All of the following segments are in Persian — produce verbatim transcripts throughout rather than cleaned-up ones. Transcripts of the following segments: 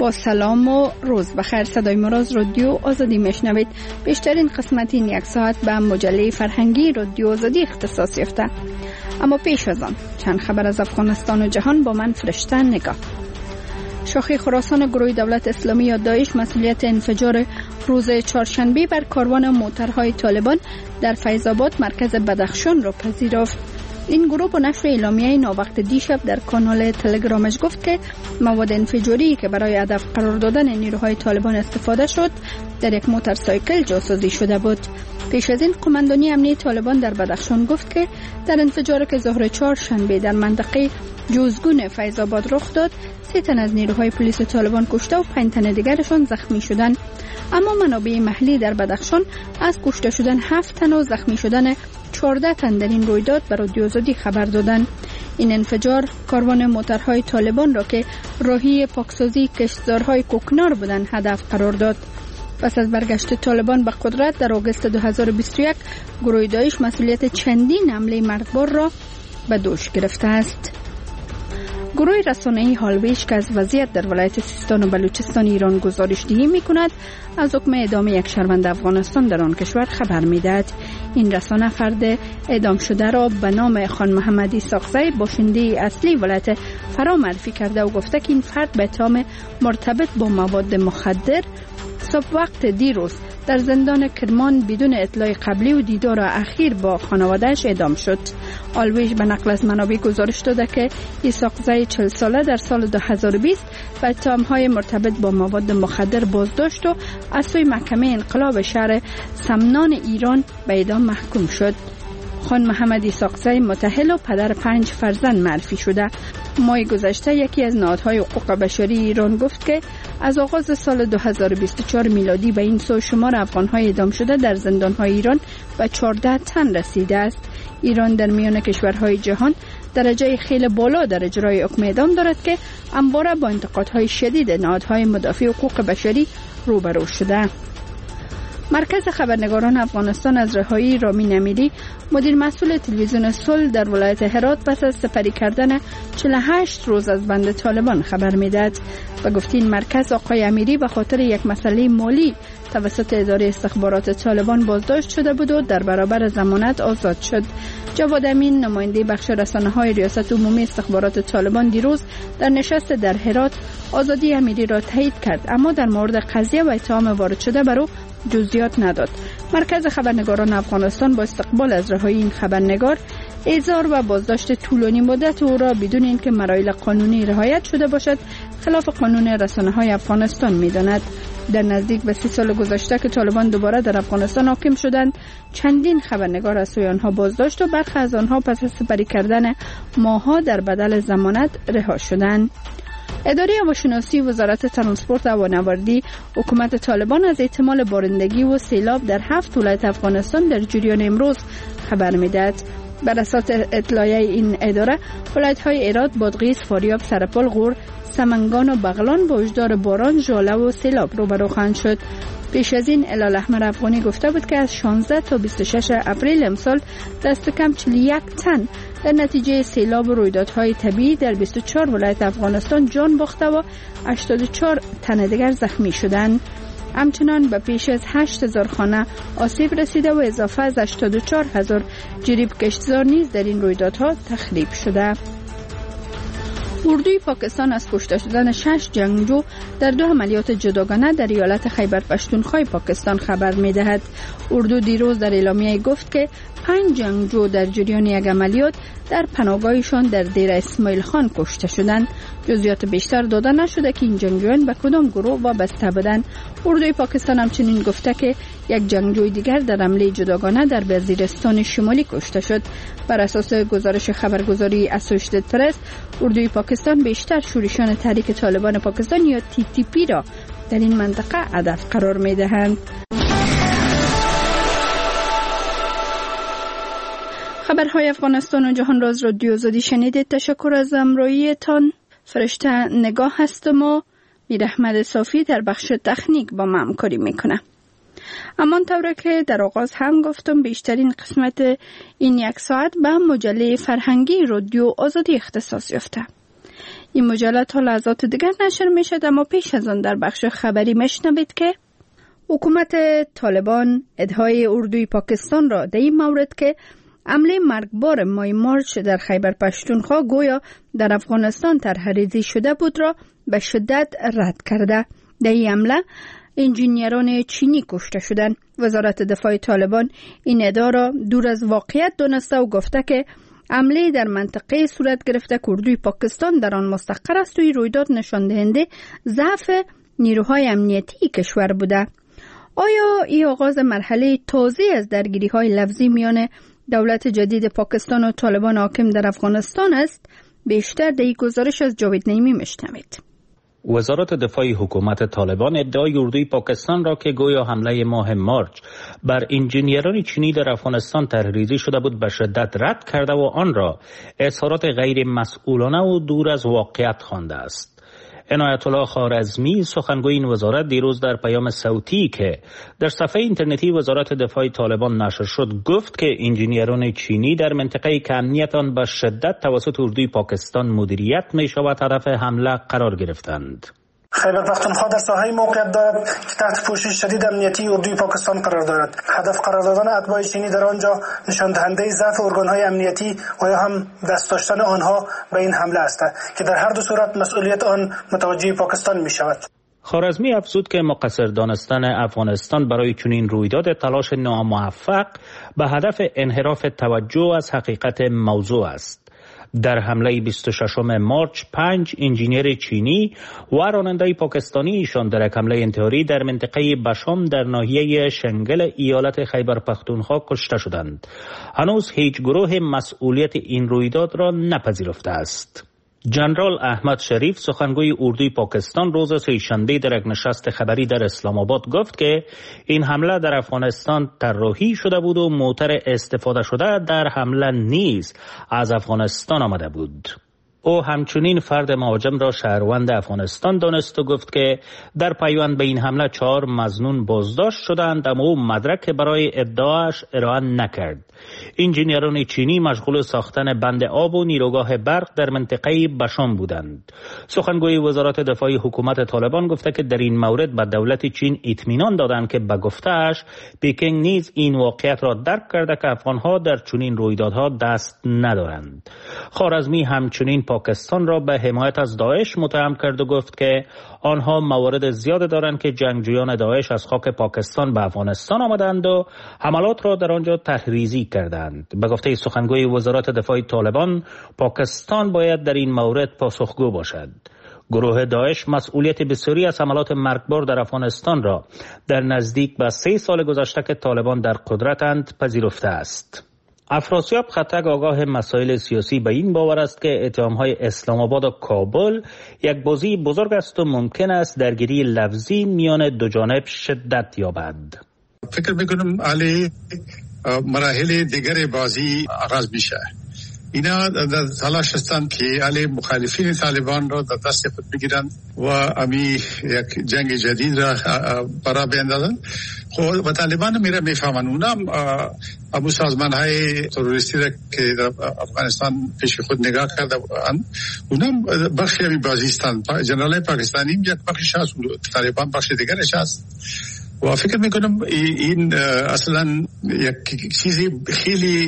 با سلام و روز بخیر. صدای مراز رادیو آزادی میشنوید. بیشترین قسمت این یک ساعت به مجله فرهنگی رادیو آزادی اختصاص یافته. اما پیش از آن چند خبر از افغانستان و جهان با من فرشته نگاه. شاخه خراسان گروه دولت اسلامی یا داعش مسئولیت انفجار روز چهارشنبه بر کاروان موترهای طالبان در فیض آباد مرکز بدخشان را پذیرفت. این گروه با نشر اعلامیه ناوقت دیشب در کانال تلگرامش گفت که مواد انفجاری که برای هدف قرار دادن نیروهای طالبان استفاده شد در یک موتورسایکل جاسازی شده بود. پیش از این قماندانی امنیتی طالبان در بدخشان گفت که در انفجاری که ظهر چهارشنبه در منطقه جوزگون فیض آباد رخ داد، سه تن از نیروهای پلیس طالبان کشته و پنج تن دیگرشان زخمی شدند. اما منابع محلی در بدخشان از کشته شدن هفت تن و زخمی شدن چهارده تن در این رویداد به رادیو آزادی خبر دادند. این انفجار کاروان موترهای طالبان را که راهی پاکسازی کشتزارهای کوکنار بودند هدف قرار داد. پس از برگشت طالبان به قدرت در آگوست دو هزار و بیست و یک، گروه داعش مسئولیت چندین حمله مرگبار را به دوش گرفته است. گروه رسانه‌ای هالویش که از وضعیت در ولایت سیستان و بلوچستان ایران گزارش دهی می‌کند، از حکم اعدام یک شهروند افغانستان در آن کشور خبر می‌دهد. این رسانه فرد اعدام شده را به نام خان محمدی ساقزی باشنده اصلی ولایت فرا معرفی کرده و گفته که این فرد به اتهام مرتبط با مواد مخدر صبح وقت دیروز در زندان کرمان بدون اطلاع قبلی و دیدار اخیر با خانواده‌اش اعدام شد. آلویش به نقل از منابع گزارش داده که ایساقزی چهل ساله در سال دو هزار و بیست به اتهام‌های مرتبط با مواد مخدر بازداشت و از سوی محکمه انقلاب شهر سمنان ایران به اعدام محکوم شد. خان محمد ایساقزی متأهل و پدر پنج فرزند معرفی شده. ماه گذشته یکی از نهادهای حقوق بشری ایران گفت که از آغاز سال دو هزار و بیست و چهار میلادی به این سو شمار افغان‌های اعدام شده در زندان‌های ایران به چهارده تن رسیده است. ایران در میان کشورهای جهان درجه خیلی بالا در اجرای حکم اعدام دارد که همواره با انتقادهای شدید نهادهای مدافع حقوق بشری روبرو شده. مرکز خبرنگاران افغانستان از رهایی رامین امیری، مدیر مسئول تلویزیون صلح در ولایت هرات، پس از سپری کردن چهل و هشت روز از بند طالبان خبر میدهد. و گفت این مرکز آقای امیری به خاطر یک مسئله مالی توسط اداره استخبارات طالبان بازداشت شده بود و در برابر ضمانت آزاد شد. جواد امین، نماینده بخش رسانه‌های ریاست عمومی استخبارات طالبان، دیروز در نشست در هرات آزادی امیری را تایید کرد، اما در مورد قضیه و اتهام وارد شده بر او جزئیات نداد. مرکز خبرنگاران افغانستان با استقبال از رهایی این خبرنگار، احضار و بازداشت طولانی مدت او را بدون اینکه مراحل قانونی رعایت شده باشد خلاف قانون رسانه‌های افغانستان می‌داند. در نزدیک به سی سال گذشته که طالبان دوباره در افغانستان حاکم شدند، چندین خبرنگار از سوی آنها بازداشت و برخی از آنها پس از سپری کردن ماه‌ها در بدل ضمانت رها شدند. اداره هواشناسی وزارت ترانسپورت و هوانوردی حکومت طالبان از احتمال بارندگی و سیلاب در هفت ولایت افغانستان در جریان امروز خبر می‌دهد. بر اساس اطلاعیه این اداره، ولایت‌های هرات، بادغیس، فاریاب، سرپل، غور، سمنگان و بغلان با وجدار باران، ژاله و سیلاب روبرو خواهند شد. پیش از این هلال احمر افغانی گفته بود که از شانزده تا بیست و شش اپریل امسال دست کم چهل و یک تن در نتیجه سیلاب و رویدادهای طبیعی در بیست و چهار ولایت افغانستان جان باخته و هشتاد و چهار تن دیگر زخمی شدند. همچنان به پیش از هشت هزار خانه آسیب رسیده و اضافه از هشتاد و چهار هزار جریب کشتزار نیز در این رویدادها تخریب شده. اردوی پاکستان از کشته شدن شش جنگجو در دو عملیات جداگانه در ایالت خیبر پختونخوا پاکستان خبر می‌دهد. اردو دیروز در اعلامیه گفت که پنج جنگجو در جریان یک عملیات در پناهگاهشان در دیر اسماعیل خان کشته شدند. جزئیات بیشتر داده نشده که این جنگجویان به کدام گروه وابسته بودند. اردوی پاکستان همچنین گفته که یک جنگجوی دیگر در حمله جداگانه در وزیرستان شمالی کشته شد. بر اساس گزارش خبرگزاری اسوشیتد پرس، اردوی پاکستان بیشتر شورشیان تحریک طالبان پاکستان یا تی تی پی را در این منطقه هدف قرار می‌دهند. خبرهای افغانستان و جهان راز رادیو آزادی شنیدید. تشکر از همراهیتان. فرشته نگاه هستم و میر احمد صافی در بخش تکنیک با ما همکاری میکنه. امان طوره که در آغاز هم گفتم، بیشترین قسمت این یک ساعت به مجله فرهنگی رادیو آزادی اختصاص یافته. این مجله تا لحظات دیگر نشر می شد، اما پیش از آن در بخش خبری میشنوید که حکومت طالبان ادعای اردوی پاکستان را در این مورد که حمله مرگبار ماه مارچ در خیبر پختونخوا گویا در افغانستان طرح‌ریزی شده بود را به شدت رد کرده. در این حمله انجینیران چینی کشته شدند. وزارت دفاع طالبان این ادعا را دور از واقعیت دانسته و گفته که حمله در منطقه صورت گرفته که اردوی پاکستان در آن مستقر است و این رویداد نشان دهنده ضعف نیروهای امنیتی کشور بوده. آیا این آغاز مرحله تازه از درگیری‌های لفظی میان دولت جدید پاکستان و طالبان حاکم در افغانستان است؟ بیشتر در این گزارش از جاوید نعیمی میشنوید. وزارت دفاع حکومت طالبان ادعای اردوی پاکستان را که گویا حمله ماه مارچ بر انجینیران چینی در افغانستان طرح‌ریزی شده بود به شدت رد کرده و آن را اظهارات غیر مسئولانه و دور از واقعیت خوانده است. عنایت الله خوارزمی سخنگوی این وزارت دیروز در پیام صوتی که در صفحه اینترنتی وزارت دفاع طالبان نشر شد گفت که انجینیران چینی در منطقه که امنیت آن به شدت توسط اردوی پاکستان مدیریت می شود هدف حمله قرار گرفتند. خیبر پختونخوا در ساحه موقعیت دارد که تحت پوشش شدید امنیتی اردوی پاکستان قرار دارد. هدف قرار دادن اتباع چینی در آنجا نشان دهنده ضعف ارگان‌های امنیتی و یا هم دست داشتن آنها به این حمله است که در هر دو صورت مسئولیت آن متوجه پاکستان می شود. خوارزمی افزود که مقصر دانستن افغانستان برای چنین رویداد تلاش ناموفق به هدف انحراف توجه از حقیقت موضوع است. در حمله بیست و ششم مارچ پنج انجینیر چینی و راننده پاکستانی ایشان در یک حمله انتحاری در منطقه بشام در ناحیه شنگل ایالت خیبر پختونخوا کشته شدند. هنوز هیچ گروه مسئولیت این رویداد را نپذیرفته است. جنرال احمد شریف سخنگوی اردوی پاکستان روز سه‌شنبه در یک نشست خبری در اسلام آباد گفت که این حمله در افغانستان طراحی شده بود و موتر استفاده شده در حمله نیز از افغانستان آمده بود. او همچنین فرد مهاجم را شهروند افغانستان دانست و گفت که در پیوند به این حمله چهار مظنون بازداشت شدند اما او مدرک برای ادعاش ارائه نکرد. انجینیران چینی مشغول ساختن بند آب و نیروگاه برق در منطقه بشام بودند. سخنگوی وزارت دفاع حکومت طالبان گفته که در این مورد به دولت چین اطمینان دادند که به گفته‌اش پکینگ نیز این واقعیت را درک کرده که افغانها در چنین رویدادها دست ندارند. خوارزمی همچنین پاکستان را به حمایت از داعش متهم کرد و گفت که آنها موارد زیاد دارند که جنگجویان داعش از خاک پاکستان به افغانستان آمدند و حملات را در آنجا طرح‌ریزی کردند. به گفته سخنگوی وزارت دفاع طالبان پاکستان باید در این مورد پاسخگو باشد. گروه داعش مسئولیت بسیاری از حملات مرگبار در افغانستان را در نزدیک به سه سال گذشته که طالبان در قدرتند پذیرفته است. افراسیاب خطک آگاه مسائل سیاسی به این باور است که اتهام‌های اسلام آباد و کابل یک بازی بزرگ است و ممکن است درگیری لفظی میان دو جانب شدت یابد. فکر میکنم علی مراحل دیگر بازی آغاز میشه. اینا در تلاش هستند که علی مخالفین طالبان را در دست خود بگیرند و امی یک جنگ جدید را برا بیندازند. خب و طالبان میره میفهمن اونم ابو سازمان های تروریستی را که در افغانستان پیش خود نگاه کرده اونم بخشی امی بازی هستند. جنرال پاکستانی یک بخشش هست، طالبان بخش دیگرش هست. و فکر میکنم این اصلا یک چیزی خیلی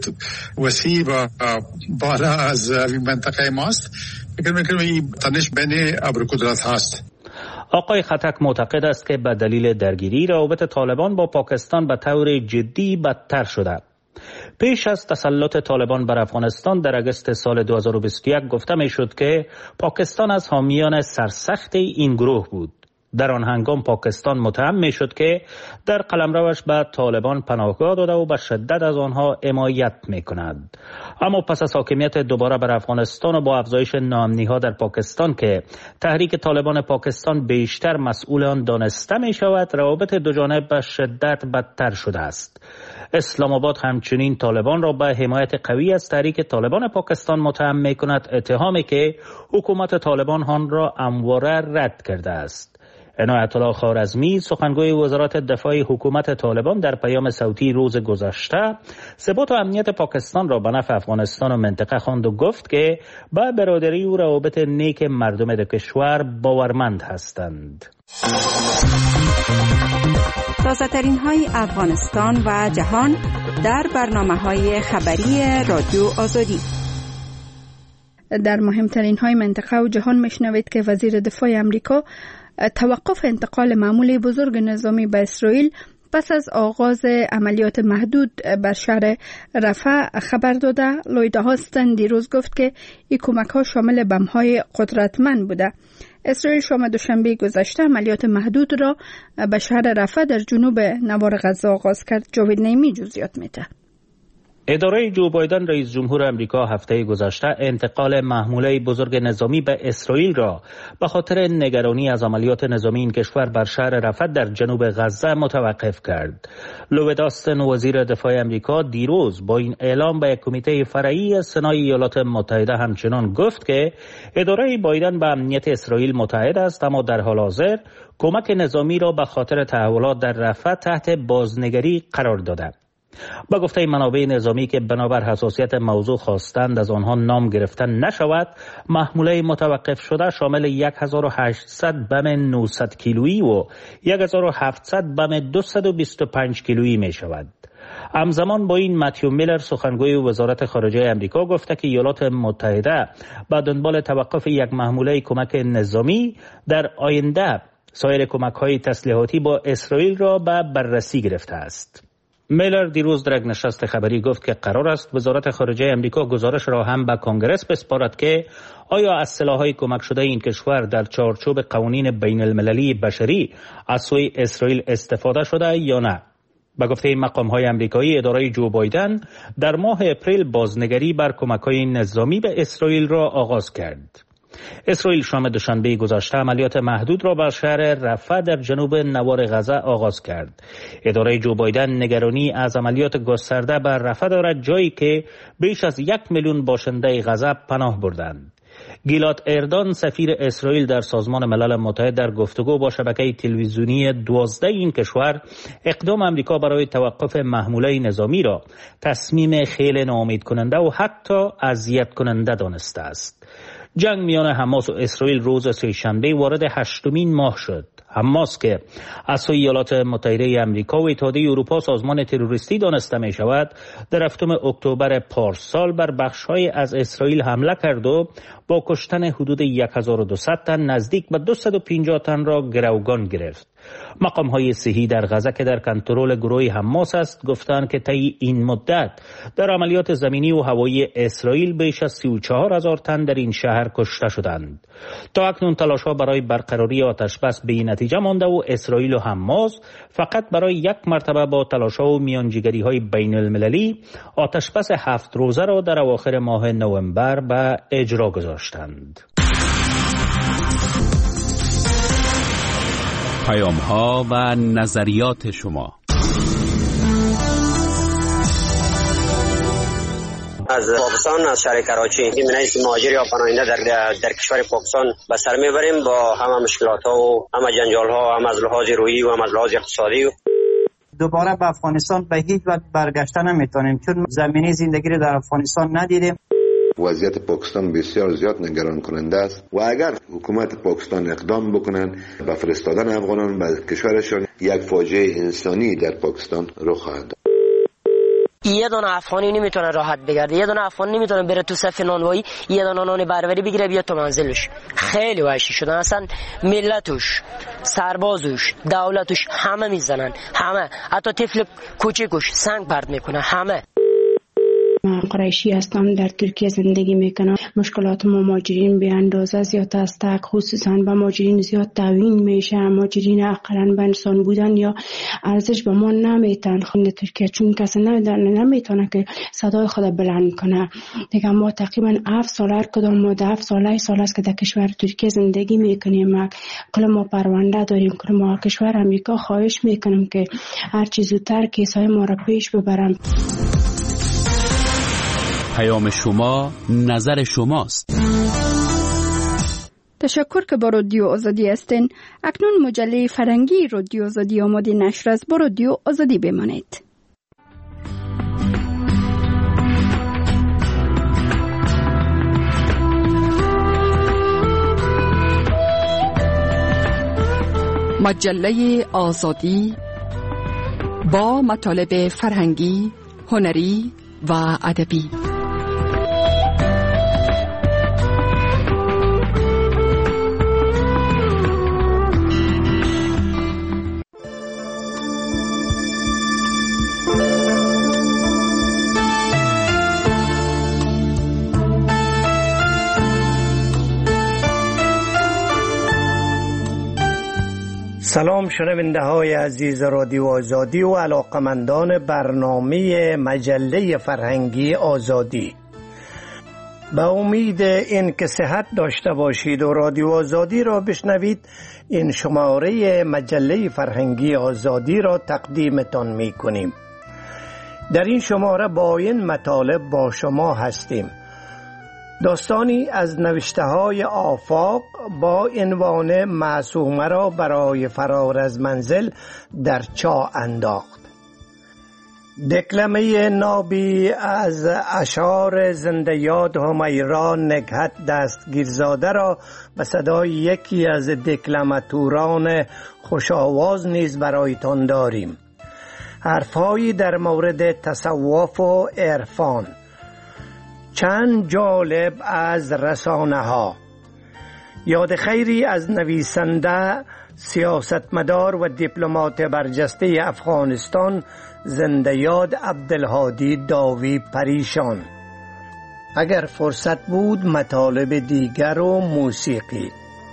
وسیع و بالا از این منطقه ماست. فکر میکنم این تنش بین ابرقدرت هست. آقای خطک معتقد است که به دلیل درگیری روابط طالبان با پاکستان به طور جدی بدتر شده. پیش از تسلط طالبان بر افغانستان در اگست سال دو هزار و بیست و یک گفته می شد که پاکستان از حامیان سرسخت این گروه بود. در آن هنگام پاکستان متهم می شد که در قلمروش به طالبان پناهگاه داده و به شدت از آنها حمایت می کند. اما پس از حاکمیت دوباره بر افغانستان و با افزایش ناامنی‌ها در پاکستان که تحریک طالبان پاکستان بیشتر مسئول آن دانسته می شود، روابط دو جانب به شدت بدتر شده است. اسلام آباد همچنین طالبان را به حمایت قوی از تحریک طالبان پاکستان متهم می کند، اتهامی که حکومت طالبان آن را همواره رد کرده است. عنایت الله خوارزمی سخنگوی وزارت دفاع حکومت طالبان در پیام صوتی روز گذشته ثبات و امنیت پاکستان را به نفع افغانستان و منطقه خواند و گفت که با برادری و روابط نیک مردم دو کشور باورمند هستند. تازه‌ترین های افغانستان و جهان در برنامه‌های خبری رادیو آزادی. در مهمترین های منطقه و جهان میشنوید که وزیر دفاع امریکا توقف انتقال معمولی بزرگ نظامی به اسرائیل پس از آغاز عملیات محدود بر شهر رفح خبر داده. لوید هاستن دیروز گفت که این کمک ها شامل بم های قدرتمند بوده. اسرائیل شام دوشنبه گذشته عملیات محدود را به شهر رفح در جنوب نوار غزه آغاز کرد. جاوید نعیمی جزئیات میده. اداره جو بایدن رئیس جمهور امریکا هفته گذشته انتقال محموله بزرگ نظامی به اسرائیل را به خاطر نگرانی از عملیات نظامی این کشور بر شهر رفح در جنوب غزه متوقف کرد. لوید آستن وزیر دفاع امریکا دیروز با این اعلام به کمیته فرعی سنای ایالات متحده همچنان گفت که اداره بایدن به امنیت اسرائیل متحد است، اما در حال حاضر کمک نظامی را به خاطر تحولات در رفح تحت بازنگری قرار داده. با گفته منابع نظامی که بنابر حساسیت موضوع خواستند از آنها نام گرفته نشود، محموله متوقف شده شامل هزار و هشتصد بم نهصد کیلویی و هزار و هفتصد بم دویست و بیست و پنج کیلویی می شود. همزمان با این متیو میلر سخنگوی وزارت خارجه امریکا گفته که ایالات متحده با دنبال توقف یک محموله کمک نظامی در آینده سایر کمک‌های تسلیحاتی با اسرائیل را به بررسی گرفته است. میلر دیروز در یک نشست خبری گفت که قرار است وزارت خارجه امریکا گزارش را هم به کنگره بسپارد که آیا از سلاح‌های کمک شده این کشور در چارچوب قوانین بین المللی بشری از سوی اسرائیل استفاده شده یا نه. به گفته مقام‌های آمریکایی، اداره جو بایدن در ماه اپریل بازنگری بر کمک‌های نظامی به اسرائیل را آغاز کرد. اسرائیل شام دوشنبه گذشته عملیات محدود را بر شهر رفح در جنوب نوار غزه آغاز کرد. اداره جو بایدن نگرانی از عملیات گسترده بر رفح دارد، جایی که بیش از یک میلیون باشنده غزه پناه بردند. گیلاد اردان سفیر اسرائیل در سازمان ملل متحد در گفتگو با شبکه تلویزیونی دوازده این کشور اقدام امریکا برای توقف محموله نظامی را تصمیم خیلی ناامید کننده و حتی اذیت کننده دانسته است. جنگ میان حماس و اسرائیل روز سه‌شنبه وارد هشتمین ماه شد. حماس که از سوی ایالات متحده آمریکا و اتحادیه اروپا سازمان تروریستی دانسته می شود، در هفتم اکتبر پارسال بر بخش‌های از اسرائیل حمله کرد و با کشتن حدود هزار و دویست تن نزدیک به دویست و پنجاه تن را گروگان گرفت. مقام‌های صحی در غزه که در کنترل گروه حماس است گفتند که طی این مدت در عملیات زمینی و هوایی اسرائیل بیش از سی و چهار هزار تن در این شهر کشته شدند. تا اکنون تلاش‌ها برای برقراری آتشبس به این نتیجه مانده و اسرائیل و حماس فقط برای یک مرتبه با تلاش‌ها و میانجیگری‌های بین المللی آتشبس هفت روزه را در اواخر ماه نوامبر به اجرا گذاشتند. پیام‌ها و نظریات شما. از پاکستان، از شهر کراچی، این منیز مهاجر یا پناهنده در در کشور پاکستان به سر میبریم با همه مشکلات ها و همه جنجال ها، هم از لحاظ روحی و هم از لحاظ اقتصادی. دوباره به افغانستان به هیچ وجه برگشته نمیتونیم، چون زمینه زندگی رو در افغانستان ندیدیم. وضعیت پاکستان بسیار زیاد نگران کننده است و اگر حکومت پاکستان اقدام بکنن به فرستادن افغانان به کشورشان، یک فاجعه انسانی در پاکستان رخ خواهد داد. یه دونه افغانی نمیتونه راحت بگرده، یه دونه افغان نمیتونه بره تو صف نانوایی یه دونه نان بربری بگیره بیاد تو منزلش. خیلی وحشی شدن، اصلا ملتش، سربازش، دولتش همه میزنن، همه، حتی طفل کوچیکش سنگ پرت میکنه، همه. من قریشی هستم، در ترکیه زندگی میکنم. مشکلات ما مهاجرین به اندازه زیاد است، خصوصا به مهاجرین زیاد تعیین میشه. مهاجرین اقلا به انسان بودن یا ارزش به ما نمیتن خود ترکیه، چون کسی نمیتونه که صدای خود بلند کنه. دیگه ما تقریبا هفت سال هر کدام ما هفت سال سال است که در کشور ترکیه زندگی میکنیم. کل ما پرونده داریم، کل ما کشور امریکا خواهش میکنم که هر چیز زودتر کیسای ما را پیش ببرن. پیام شما، نظر شماست. تشکر که با رادیو آزادی هستین. اکنون مجله فرهنگی رادیو آزادی آماده نشر است. با رادیو آزادی بمانید. مجله آزادی با مطالب فرهنگی، هنری و ادبی. سلام شنونده های عزیز رادیو آزادی و علاقمندان برنامه مجله فرهنگی آزادی. به امید این که صحت داشته باشید و رادیو آزادی را بشنوید، این شماره مجله فرهنگی آزادی را تقدیمتان می کنیم. در این شماره با این مطالب با شما هستیم: داستانی از نوشته های آفاق با عنوان معصومه را برای فرار از منزل در چاه انداخت. دکلمه نابی از اشعار زنده یاد همیرا نکهت دستگیرزاده را به صدای یکی از دکلماتوران خوش آواز نیز برایتان داریم. حرفهایی در مورد تصوف و عرفان، چند جالب از رسانه ها، یاد خیری از نویسنده، سیاستمدار و دیپلمات برجسته افغانستان زنده یاد عبدالهادی داوی پریشان. اگر فرصت بود مطالب دیگر و موسیقی.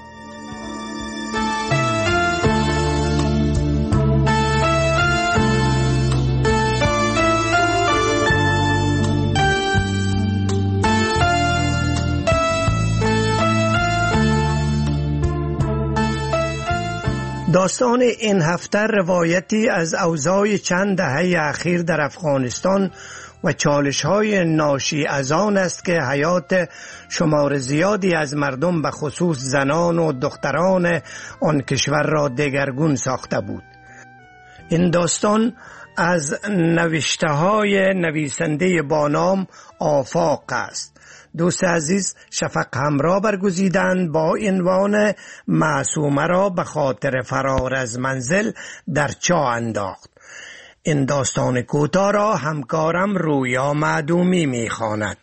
داستان این هفته روایتی از اوضاع چند دهه اخیر در افغانستان و چالش‌های ناشی از آن است که حیات شمار زیادی از مردم به خصوص زنان و دختران آن کشور را دگرگون ساخته بود. این داستان از نوشته‌های نویسنده با نام آفاق است. دوست عزیز شفق همراه برگزیدند با عنوان معصومه را به خاطر فرار از منزل در چاه انداخت. این داستان کوتاه را همکارم رویا معدومی می‌خواند.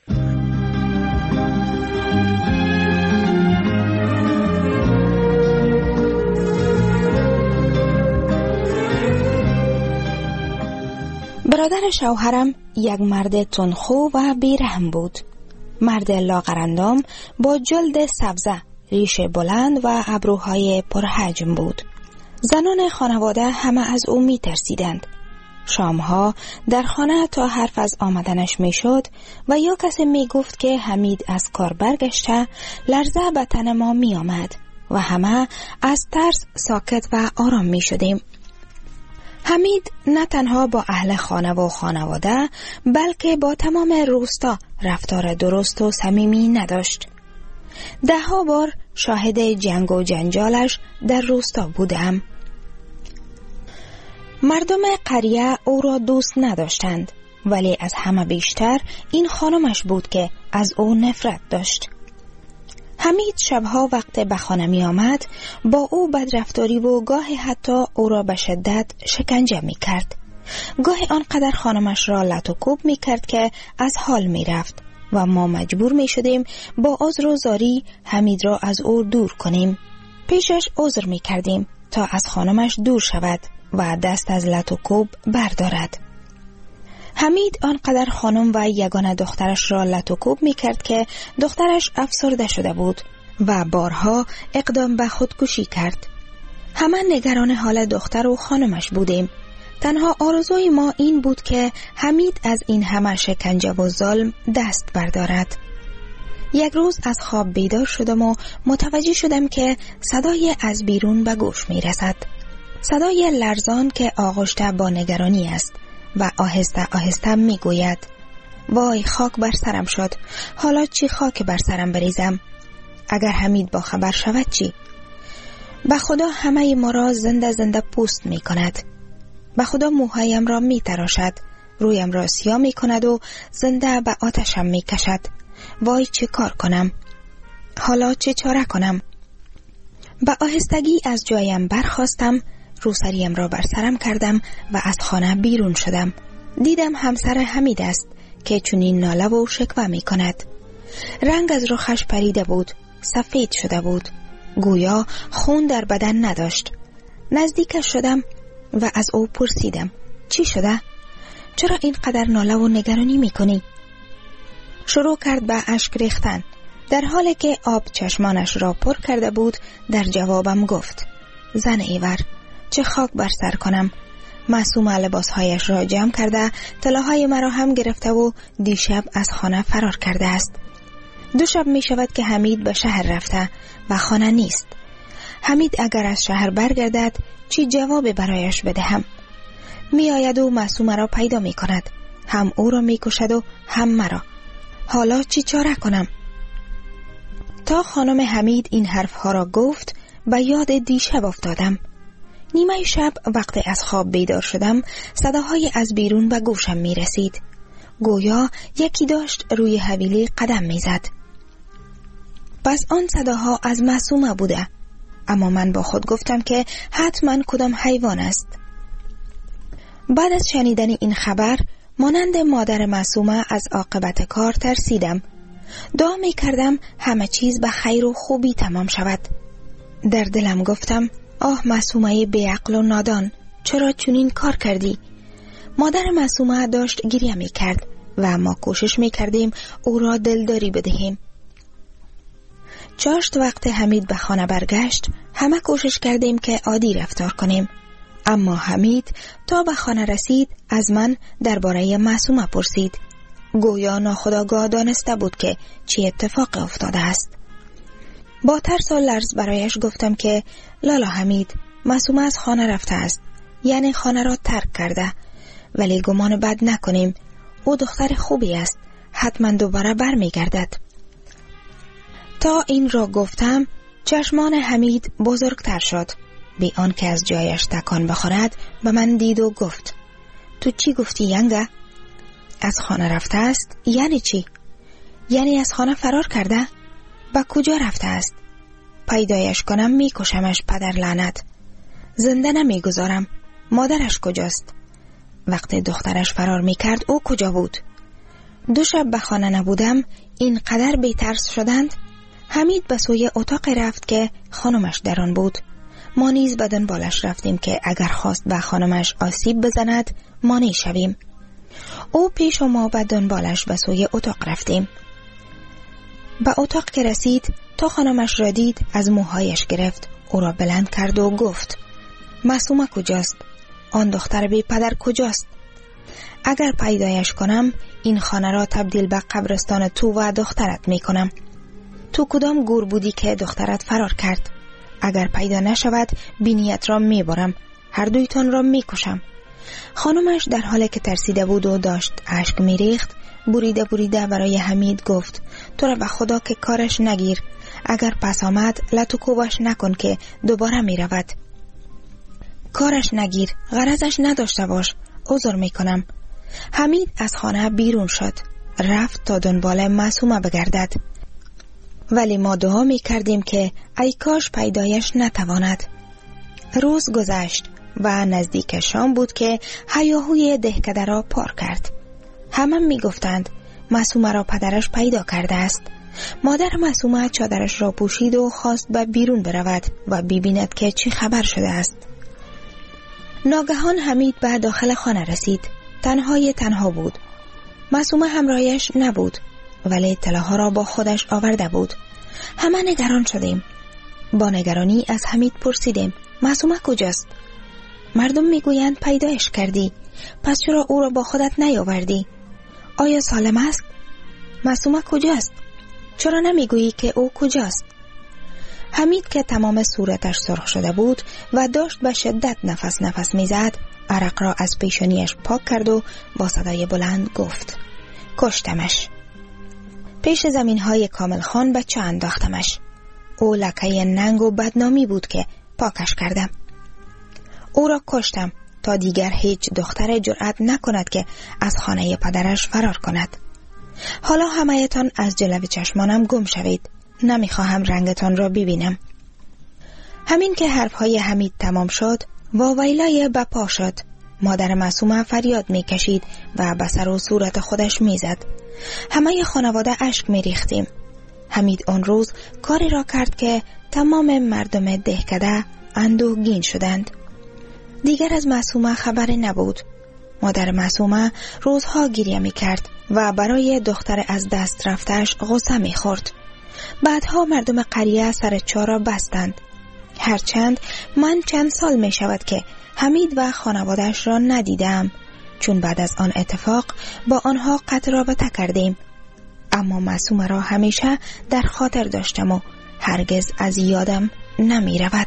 برادر شوهرم یک مرد تندخو و بیرحم بود. مرد لاغرندام با جلد سبزه، ریش بلند و ابروهای پرحجم بود. زنان خانواده همه از او می ترسیدند. شامها در خانه تا حرف از آمدنش می شد و یا کسی می گفت که حمید از کار برگشته، لرزه به تن ما می آمد و همه از ترس ساکت و آرام می شدیم. حمید نه تنها با اهل خانه و خانواده بلکه با تمام روستا رفتار درست و صمیمی نداشت. ده ها بار شاهد جنگ و جنجالش در روستا بودم. مردم قریه او را دوست نداشتند، ولی از همه بیشتر این خانمش بود که از او نفرت داشت. حمید شبها وقت به خانه می آمد با او بدرفتاری و گاهی حتی او را به شدت شکنجه می کرد. گاهی آنقدر خانمش را لط و کوب می کرد که از حال می رفت و ما مجبور می شدیم با عذر و زاری حمید را از او دور کنیم. پیشش عذر می کردیم تا از خانمش دور شود و دست از لط و کوب بردارد. حمید آنقدر خانم و یگانه دخترش را لط و کوب می کرد که دخترش افسرده شده بود و بارها اقدام به خودکشی کرد. همه نگران حال دختر و خانمش بودیم. تنها آرزوی ما این بود که حمید از این همه شکنجه و ظلم دست بردارد. یک روز از خواب بیدار شدم و متوجه شدم که صدای از بیرون به گوش می رسد. صدای لرزان که آغشته با نگرانی است و آهسته آهسته می گوید: وای خاک بر سرم شد، حالا چی خاک بر سرم بریزم؟ اگر حمید با خبر شود چی؟ به خدا همه ما را زنده زنده پوست می کند. به خدا موهایم را می تراشد، رویم را سیاه می کند و زنده به آتشم می کشد. وای چه کار کنم؟ حالا چه چاره کنم؟ با آهستگی از جایم برخاستم، روسریم را بر سرم کردم و از خانه بیرون شدم. دیدم همسر حمید است که چنین ناله و شکوه می کند. رنگ از رخش پریده بود، سفید شده بود، گویا خون در بدن نداشت. نزدیکش شدم و از او پرسیدم چی شده؟ چرا اینقدر ناله و نگرانی می کنی؟ شروع کرد به اشک ریختن. در حالی که آب چشمانش را پر کرده بود در جوابم گفت زن ایور، چه خاک بر سر کنم. معصوم لباسهایش را جمع کرده، طلاهای مرا هم گرفته و دیشب از خانه فرار کرده است. دو شب می شود که حمید به شهر رفته و خانه نیست. حمید اگر از شهر برگردد چی جواب برایش بدهم؟ می آید و معصوم را پیدا می کند، هم او را می کشد و هم مرا. حالا چی چاره کنم؟ تا خانم حمید این حرف ها را گفت به یاد دیشب افتادم. نیمه شب وقتی از خواب بیدار شدم صداهای از بیرون به گوشم می رسید. گویا یکی داشت روی حویلی قدم می زد. پس آن صداها از معصومه بوده، اما من با خود گفتم که حتما کدام حیوان است. بعد از شنیدن این خبر مانند مادر معصومه از عاقبت کار ترسیدم. دعا می کردم همه چیز به خیر و خوبی تمام شود. در دلم گفتم آه معصومه بی عقل و نادان، چرا چنین کار کردی؟ مادر معصومه داشت گریه می کرد و ما کوشش می کردیم او را دلداری بدهیم. چاشت وقت حمید به خانه برگشت همه کوشش کردیم که عادی رفتار کنیم، اما حمید تا به خانه رسید از من درباره معصومه پرسید. گویا ناخودآگاه دانسته بود که چی اتفاق افتاده است. با ترس و لرز برایش گفتم که لالا حمید، معصومه از خانه رفته است، یعنی خانه را ترک کرده، ولی گمان بد نکنیم، او دختر خوبی است، حتما دوباره بر می گردد. تا این را گفتم چشمان حمید بزرگتر شد. بی آن که از جایش تکان بخورد به من دید و گفت تو چی گفتی ینگه؟ از خانه رفته است؟ یعنی چی؟ یعنی از خانه فرار کرده؟ با کجا رفته است؟ پیدایش کنم میکشمش پدر لعنت. زنده نمیگذارم. مادرش کجاست؟ وقتی دخترش فرار میکرد او کجا بود؟ دو شب به خانه نبودم اینقدر بی‌ترس شدند. حمید به سوی اتاق رفت که خانمش در آن بود. ما نیز به دنبالش رفتیم که اگر خواست به خانمش آسیب بزند مانع شویم. او پیش و ما به دنبالش به سوی اتاق رفتیم. به اتاق که رسید تا خانمش را دید از موهایش گرفت، او را بلند کرد و گفت معصومه کجاست؟ آن دختر بی پدر کجاست؟ اگر پیدایش کنم این خانه را تبدیل به قبرستان تو و دخترت می کنم. تو کدام گور بودی که دخترت فرار کرد؟ اگر پیدا نشود بینیت را می برم، هر دویتان را می کشم. خانمش در حالی که ترسیده بود و داشت اشک می ریخت بریده بریده برای حمید گفت تو را به خدا که کارش نگیر، اگر پس آمد لطو کوبش نکن که دوباره می رود. کارش نگیر، غرضش نداشته باش، عذر می کنم. حمید از خانه بیرون شد، رفت تا دنبال معصومه بگردد، ولی ما دعا می کردیم که ای کاش پیدایش نتواند. روز گذشت و نزدیک شام بود که هیاهوی دهکده را پار کرد. همه می گفتند معصومه را پدرش پیدا کرده است. مادر معصومه چادرش را پوشید و خواست به بیرون برود و ببیند که چی خبر شده است. ناگهان حمید به داخل خانه رسید. تنهای تنها بود. معصومه همراهش نبود، ولی طلاها را با خودش آورده بود. همه نگران شدیم. با نگرانی از حمید پرسیدیم معصومه کجاست؟ مردم میگویند پیدایش کردی، پس چرا او را با خودت نیاوردی؟ آیا سالم است؟ معصومه کجاست؟ چرا نمیگویی که او کجاست؟ حمید که تمام صورتش سرخ شده بود و داشت به شدت نفس نفس میزد، عرق را از پیشانیش پاک کرد و با صدای بلند گفت کشتمش. پیش زمین های کامل خان بچه انداختمش. او لکه ننگ و بدنامی بود که پاکش کردم. او را کشتم تا دیگر هیچ دختر جرأت نکند که از خانه پدرش فرار کند. حالا همه‌تان از جلوی چشمانم گم شوید. نمیخواهم رنگتان را ببینم. همین که حرفهای حمید تمام شد، واویلای بپا شد. مادر معصومه فریاد میکشید و به سر و صورت خودش میزد. همه خانواده اشک میریختیم. حمید آن روز کاری را کرد که تمام مردم دهکده اندوهگین شدند. دیگر از معصومه خبری نبود. مادر معصومه روزها گریه میکرد و برای دختر از دست رفتش غصه میخورد. بعدها مردم قریه سر چاه را بستند. هرچند من چند سال می شود که حمید و خانواده‌اش را ندیدم، چون بعد از آن اتفاق با آنها قطع رابطه کردیم. اما معصومه را همیشه در خاطر داشتم و هرگز از یادم نمی رود.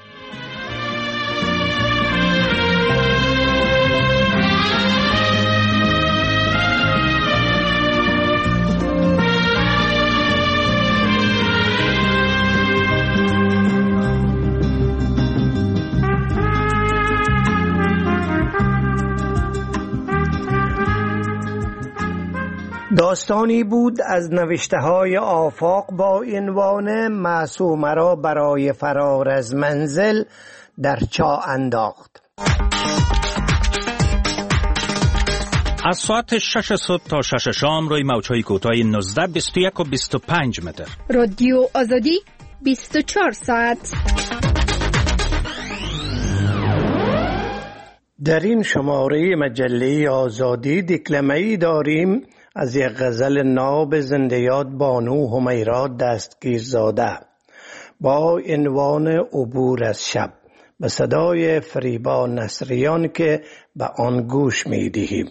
داستانی بود از نوشته های آفاق با عنوان معصومه را برای فرار از منزل در چاه انداخت. از ساعت شش صبح تا شش شام روی موج‌های کوتاه نوزده، بیست و یک و بیست و پنج متر. رادیو آزادی بیست و چهار ساعت. در این شماره مجله آزادی دکلمه‌ای داریم از یک غزل ناب زنده یاد بانو همیرا دستگیرزاده با عنوان عبور از شب به صدای فریبا نصریان که به آن گوش می دهیم.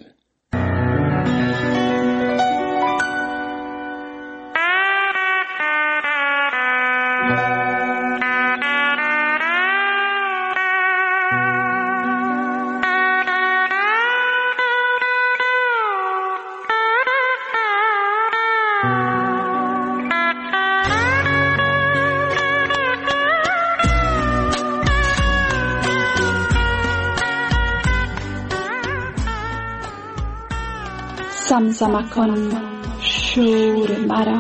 زمزمه کن شور مرا،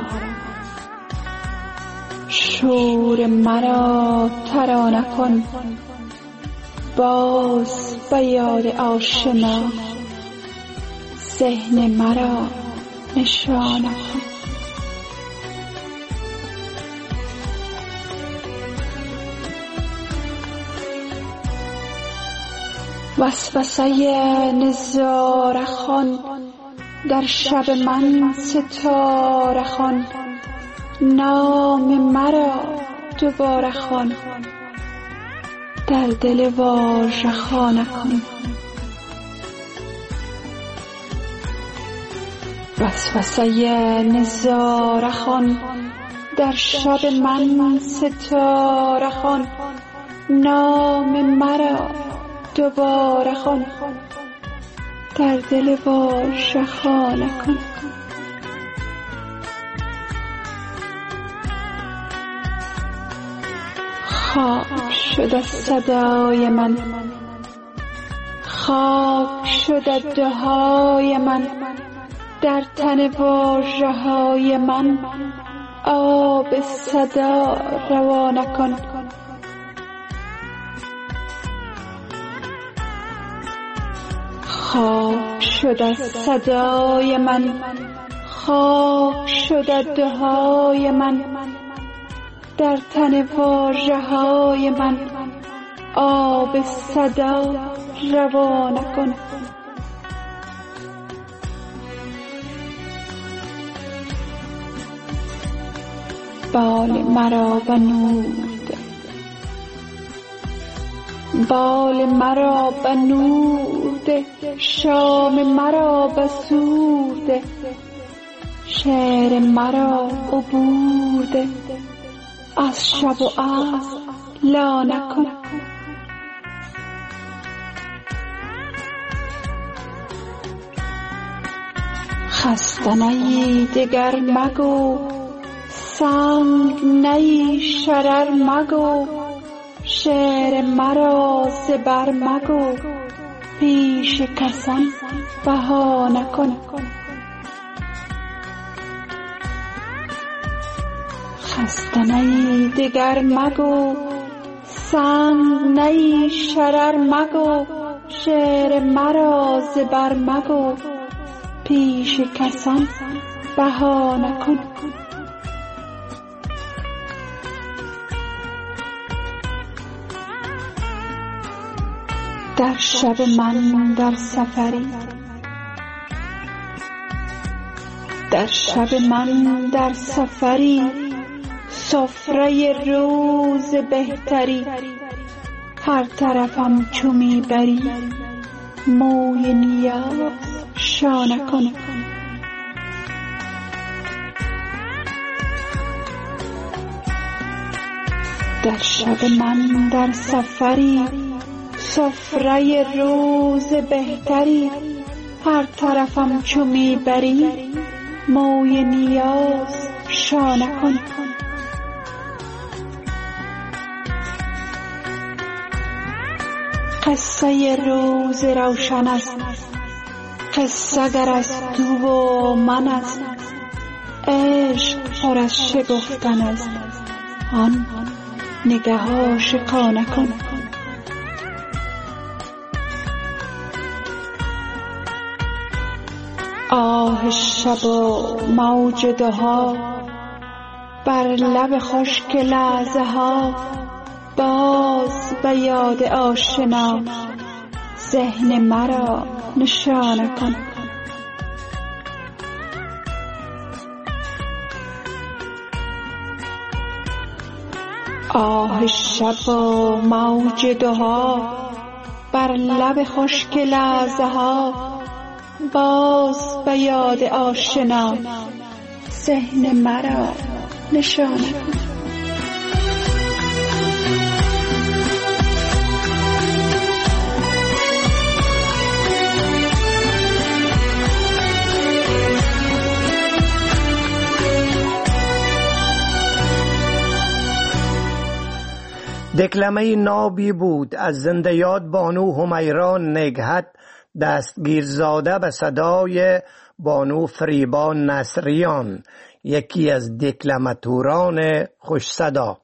شور مرا ترانه کن، باز به یاد آشنا ذهن مرا نشانه کن. وسوسه نظاره خوان در شب من ستاره خوان، نام مرا دوباره خوان، در دل واژه خانه کن. وسوسه نظاره خوان در شب من ستاره خوان، نام مرا دوباره خوان، در دل واژه خانه کن. خاک شده صدای من، خاک شده دهای من، در تن واژه های من آب صدا روانه کن. خاک شده صدای من، خاک شده دهای من، در تن واژه های من آب صدا روانه کن. بال مرا به نور ده، بال مرا به نور ده، شام مرا به سور ده، شعر مرا عبور ده، از شب و از لانه کن. خستنه دگر مگو، سنگ نی شرر مگو، شعر مرا زبر مگو، پیش کسان بهانه کن. خسته نی دگر مگو، سنگ نی شرر مگو، شعر مرا زبر مگو، پیش کسان بهانه کن. در شب من در سفری، در شب من در سفری، سفره روز بهتری، هر طرفم چو میبری، موی نیاز شانه کن. در شب من در سفری، سفره روز بهتری، هر طرفم چو میبری، موی نیاز شانه کن. قصه روز روشن است، قصه گر از تو و من است، عشق پر از شگفتن است، آن نگهاش قانه کن. آه شب و موج دها، بر لب خشک لحظه ها، باز به یاد آشنا، ذهن مرا نشانه کن. آه شب و موج دها، بر لب خشک لحظه ها، باز به یاد آشنا، ذهن مرا نشانه کن. دکلمه نابی بود از زنده یاد بانو همیران نگهت دستگیرزاده به صدای بانو فریبان نصریان، یکی از دکلماتوران خوش صدا.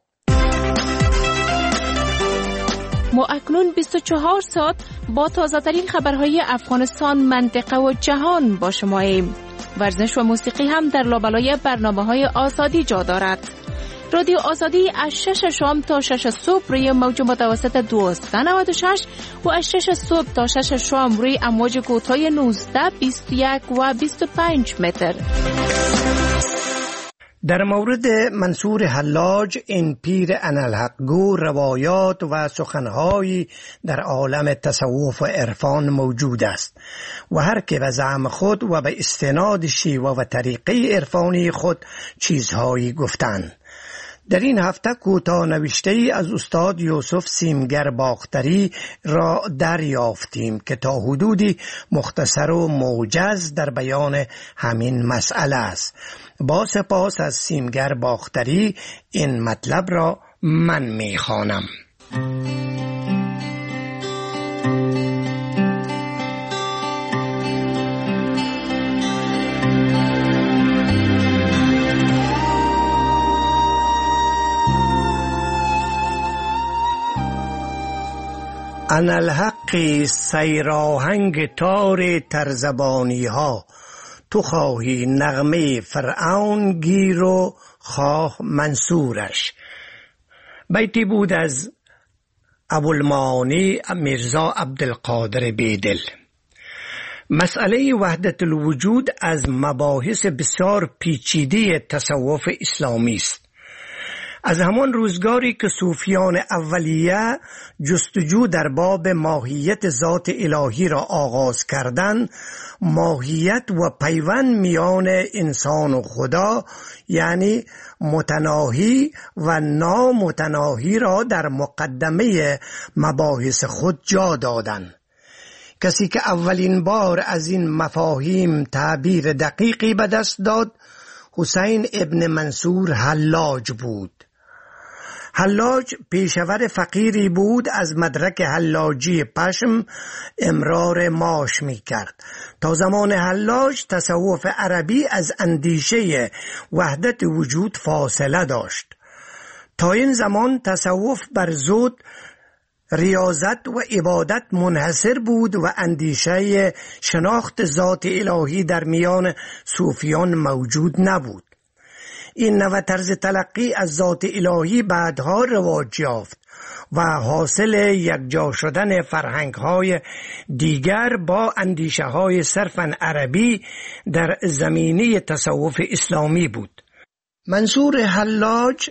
ما اکنون بیست و چهار ساعت با تازه ترین خبرهای افغانستان، منطقه و جهان با شماییم. ورزش و موسیقی هم در لابلای برنامه های آزادی جا دارد. رادیو آزادی از شش شام تا شش صبح روی موج متوسط دویست و نود و شش و از شش صبح تا شش شام روی امواج کوتاه نوزده، بیست و یک و بیست و پنج متر. در مورد منصور حلاج، این پیر انالحق گو، روایات و سخنهایی در عالم تصوف و عرفان موجود است و هر که به زعم خود و به استناد شیوه و طریقه عرفانی خود چیزهایی گفتند. در این هفته کوتاه نوشته ای از استاد یوسف سیمگر باختری را دریافتیم که تا حدودی مختصر و موجز در بیان همین مسئله است. با سپاس از سیمگر باختری این مطلب را من می خوانم. انالحقی سیراهنگ تار ترزبانی ها، تو خواهی نغمه فرعون گیر و خواه منصورش. بیتی بود از ابوالمعانی میرزا عبدالقادر بیدل. مسئله وحدت الوجود از مباحث بسیار پیچیده تصوف اسلامی است. از همان روزگاری که صوفیان اولیه جستجو در باب ماهیت ذات الهی را آغاز کردند، ماهیت و پیوند میان انسان و خدا، یعنی متناهی و نامتناهی را در مقدمه مباحث خود جا دادند. کسی که اولین بار از این مفاهیم تعبیر دقیقی به دست داد، حسین ابن منصور حلاج بود. حلاج پیشور فقیری بود، از مدرک حلاجی پشم امرار معاش می کرد. تا زمان حلاج تصوف عربی از اندیشه وحدت وجود فاصله داشت. تا این زمان تصوف بر زود ریاضت و عبادت منحصر بود و اندیشه شناخت ذات الهی در میان صوفیان موجود نبود. این نوع طرز تلقی از ذات الهی بعدها رواج یافت و حاصل یکجا شدن فرهنگ‌های دیگر با اندیشه‌های صرفاً عربی در زمینه تصوف اسلامی بود. منصور حلاج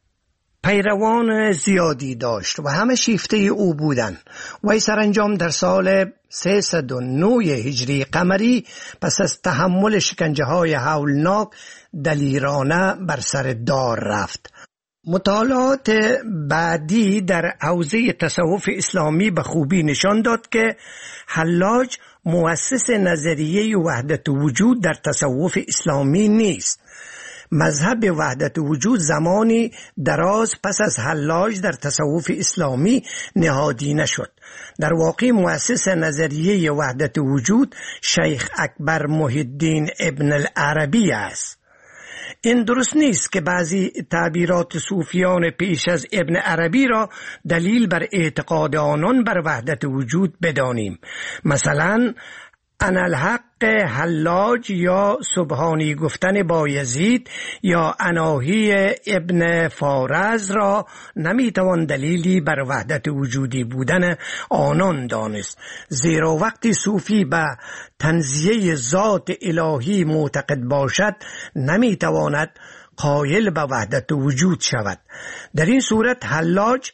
پیروان زیادی داشت و همه شیفته او بودند. وی سرانجام در سال سیصد و نه هجری قمری پس از تحمل شکنجه های هولناک دلیرانه بر سر دار رفت. مطالعات بعدی در حوزه تصوف اسلامی به خوبی نشان داد که حلاج مؤسس نظریه وحدت وجود در تصوف اسلامی نیست. مذهب وحدت وجود زمانی دراز پس از حلاج در تصوف اسلامی نهادینه شد. در واقع مؤسس نظریه وحدت وجود شیخ اکبر محی الدین ابن العربی است. این درست نیست که بعضی تعبیرات صوفیان پیش از ابن عربی را دلیل بر اعتقاد آنان بر وحدت وجود بدانیم. مثلا انالحق حلاج یا سبحانی گفتن بایزید یا اناهی ابن فارز را نمیتوان دلیلی بر وحدت وجودی بودن آنان دانست، زیرا وقتی صوفی به تنزیه ذات الهی معتقد باشد نمیتواند قائل به وحدت وجود شود. در این صورت حلاج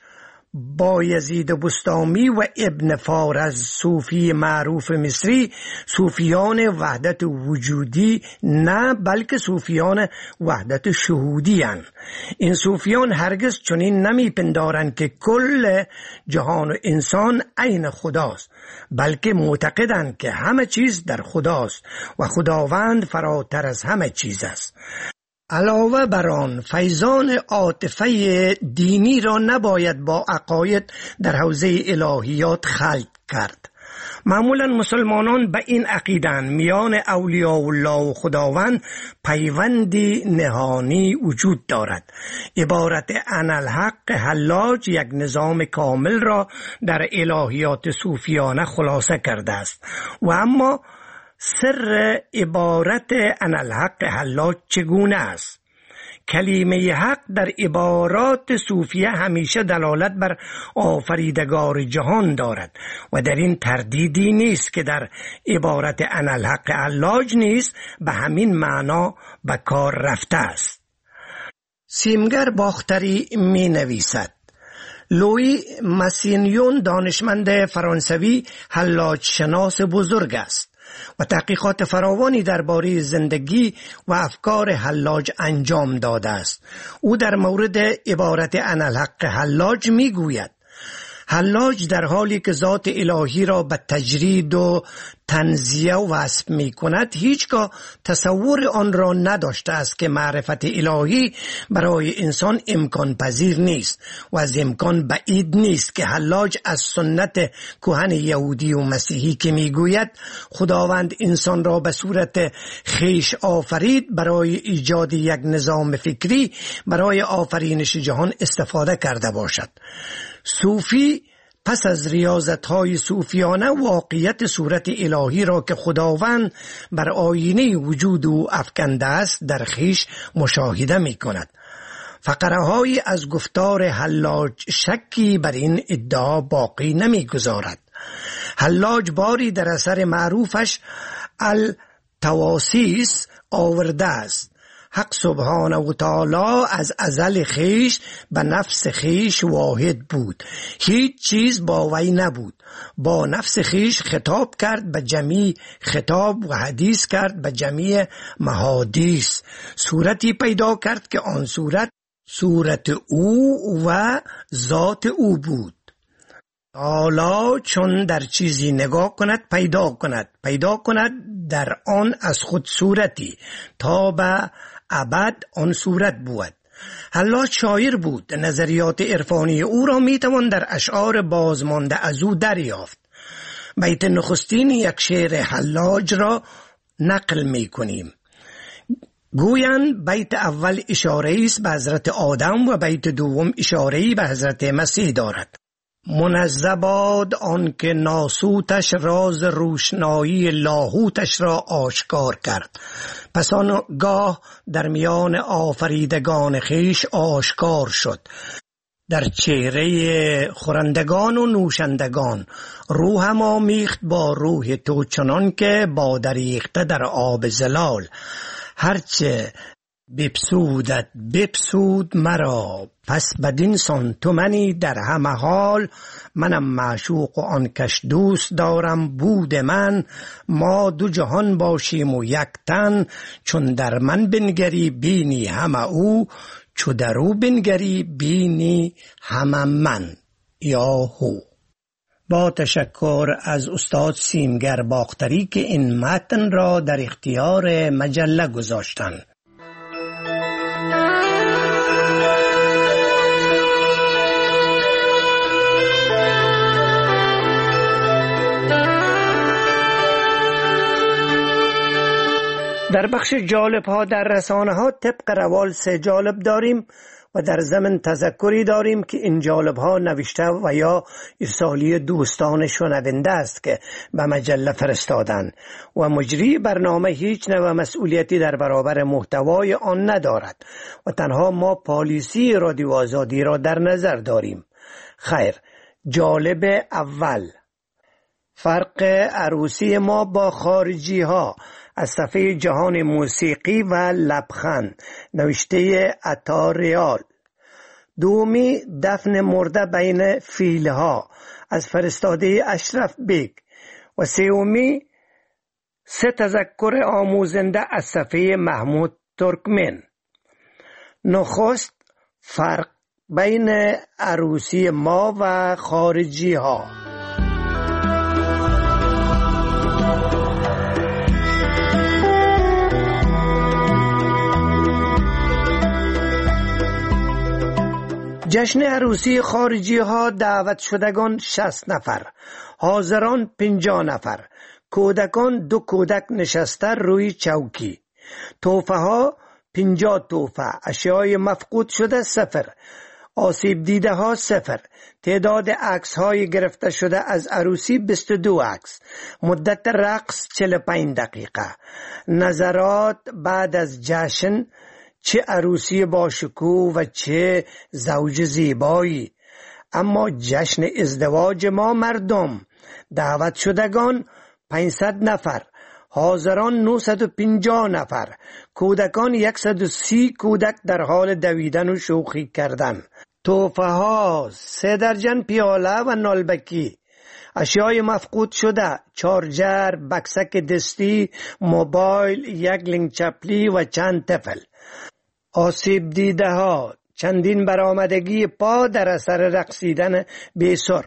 بایزید بستامی و ابن فارز صوفی معروف مصری صوفیان وحدت وجودی نه بلکه صوفیان وحدت شهودی هستند. این صوفیان هرگز چنین نمی پندارند که کل جهان و انسان عین خداست، بلکه معتقدند که همه چیز در خداست و خداوند فراتر از همه چیز است. علاوه بر آن فیضان عاطفه دینی را نباید با عقاید در حوزه الهیات خلط کرد. معمولا مسلمانان به این عقیدند میان اولیاء الله و خداوند پیوندی نهانی وجود دارد. عبارت انالحق حلاج یک نظام کامل را در الهیات صوفیانه خلاصه کرده است. و اما سر عبارت انالحق حلاج چگونه است؟ کلمه حق در عبارات صوفیه همیشه دلالت بر آفریدگار جهان دارد و در این تردیدی نیست که در عبارت انالحق حلاج نیست به همین معنا به کار رفته است. سیمگر باختری می نویسد: لوی ماسینیون دانشمند فرانسوی حلاج شناس بزرگ است و تحقیقات فراوانی درباره زندگی و افکار حلاج انجام داده است. او در مورد عبارت انالحق حلاج می گوید: حلاج در حالی که ذات الهی را به تجرید و تنزیه وصف می کند هیچگاه تصور آن را نداشته است که معرفت الهی برای انسان امکان پذیر نیست و از امکان بعید نیست که حلاج از سنت کهن یهودی و مسیحی که می گوید خداوند انسان را به صورت خیش آفرید برای ایجاد یک نظام فکری برای آفرینش جهان استفاده کرده باشد. صوفی پس از ریاضت‌های صوفیانه واقعیت صورت الهی را که خداوند بر آینه وجود او افکنده است در خویش مشاهده می‌کند. فقره‌هایی از گفتار حلاج شکی بر این ادعا باقی نمی‌گذارد. حلاج باری در اثر معروفش التواسیس آورده است: حق سبحانه و تعالی از ازل خیش به نفس خیش واحد بود، هیچ چیز با وی نبود. با نفس خیش خطاب کرد به جمیع خطاب و حدیث کرد به جمیع محادیث. صورتی پیدا کرد که آن صورت صورت او و ذات او بود. حالا چون در چیزی نگاه کند پیدا کند پیدا کند در آن از خود صورتی تا به ابد آن صورت بود. حلاج شاعر بود. نظریات عرفانی او را میتوان در اشعار بازمانده از او دریافت. بیت نخستین یک شعر حلاج را نقل میکنیم. گویند بیت اول اشاره است به حضرت آدم و بیت دوم اشاره‌ای به حضرت مسیح دارد. منزه باد آن که ناسوتش راز روشنایی لاهوتش را آشکار کرد. پس آنگاه در میان آفریدگان خیش آشکار شد، در چهره خورندگان و نوشندگان. روحم آمیخت با روح تو چنان که با دریخته در آب زلال. هرچه بپسودت بپسود مرا، پس بدین سان تو منی در همه حال. منم معشوق و آن کش دوست دارم بود من. ما دو جهان باشیم و یک تن، چون در من بنگری بینی همه او، چو در او بنگری بینی همه من یا هو. با تشکر از استاد سیمگر باختری که این متن را در اختیار مجله گذاشتند. در بخش جالب ها در رسانه ها طبق روال سه جالب داریم و در ضمن تذکری داریم که این جالب ها نوشته و یا ارسالی دوستان شنونده است که به مجله فرستادن و مجری برنامه هیچ نوع مسئولیتی در برابر محتوای آن ندارد و تنها ما پالیسی رادیو آزادی را در نظر داریم. خیر، جالب اول: فرق عروسی ما با خارجی ها، از صفحه جهان موسیقی و لبخند، نوشته عطا ریال. دومی: دفن مرده بین فیلها، از فرستاده اشرف بیگ. و سومی: سه تذکر آموزنده، از صفحه محمود ترکمن. نخست: فرق بین عروسی ما و خارجی ها. جشن عروسی خارجی ها دعوت شدگان شصت نفر، حاضران پنجاه نفر، کودکان دو کودک نشسته روی چوکی، تحفه ها پنجاه تحفه، اشیای مفقود شده صفر، آسیب دیده ها صفر، تعداد عکس های گرفته شده از عروسی بیست و دو عکس، مدت رقص چهل و پنج دقیقه، نظرات بعد از جشن: چه عروسی با شکوه و چه زوج زیبایی. اما جشن ازدواج ما مردم، دعوت شدگان پانصد نفر، حاضران نهصد و پنجاه نفر، کودکان صد و سی کودک در حال دویدن و شوخی کردن، تحفه ها سه درجن پیاله و نالبکی، اشیای مفقود شده: چارجر، بکسک دستی، موبایل، یک لنگ چپلی و چند طفل. آسیب دیده ها: چندین برآمدگی پا در اثر رقصیدن بیسر.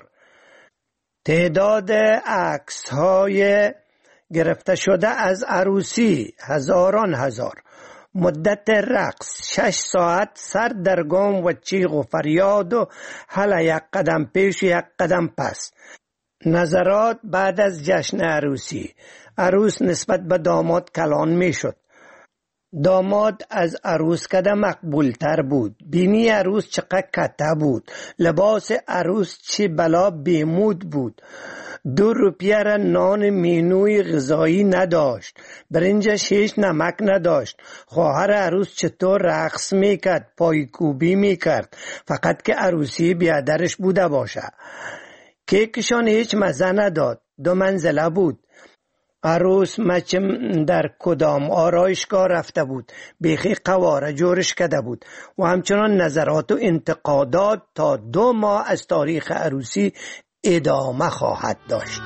تعداد عکس های گرفته شده از عروسی هزاران هزار. مدت رقص شش ساعت، سر در گام و چیغ و فریاد و هلا یک قدم پیش یک قدم پس. نظرات بعد از جشن عروسی: عروس نسبت به داماد کلان می شد. داماد از عروس کده مقبول تر بود. بینی عروس چقدر کته بود. لباس عروس چه بلا بیمود بود. دو روپیه را نان مینوی غذایی نداشت. برنجش هیچ نمک نداشت. خواهر عروس چطور رقص میکرد، پایکوبی میکرد، فقط که عروسی بیادرش بوده باشه. کیکشان هیچ مزه نداد. دو منزله بود. عروس مچم در کدام آرایشگاه رفته بود، بیخی قواره جورش کده بود و همچنان نظرات و انتقادات تا دو ماه از تاریخ عروسی ادامه خواهد داشت.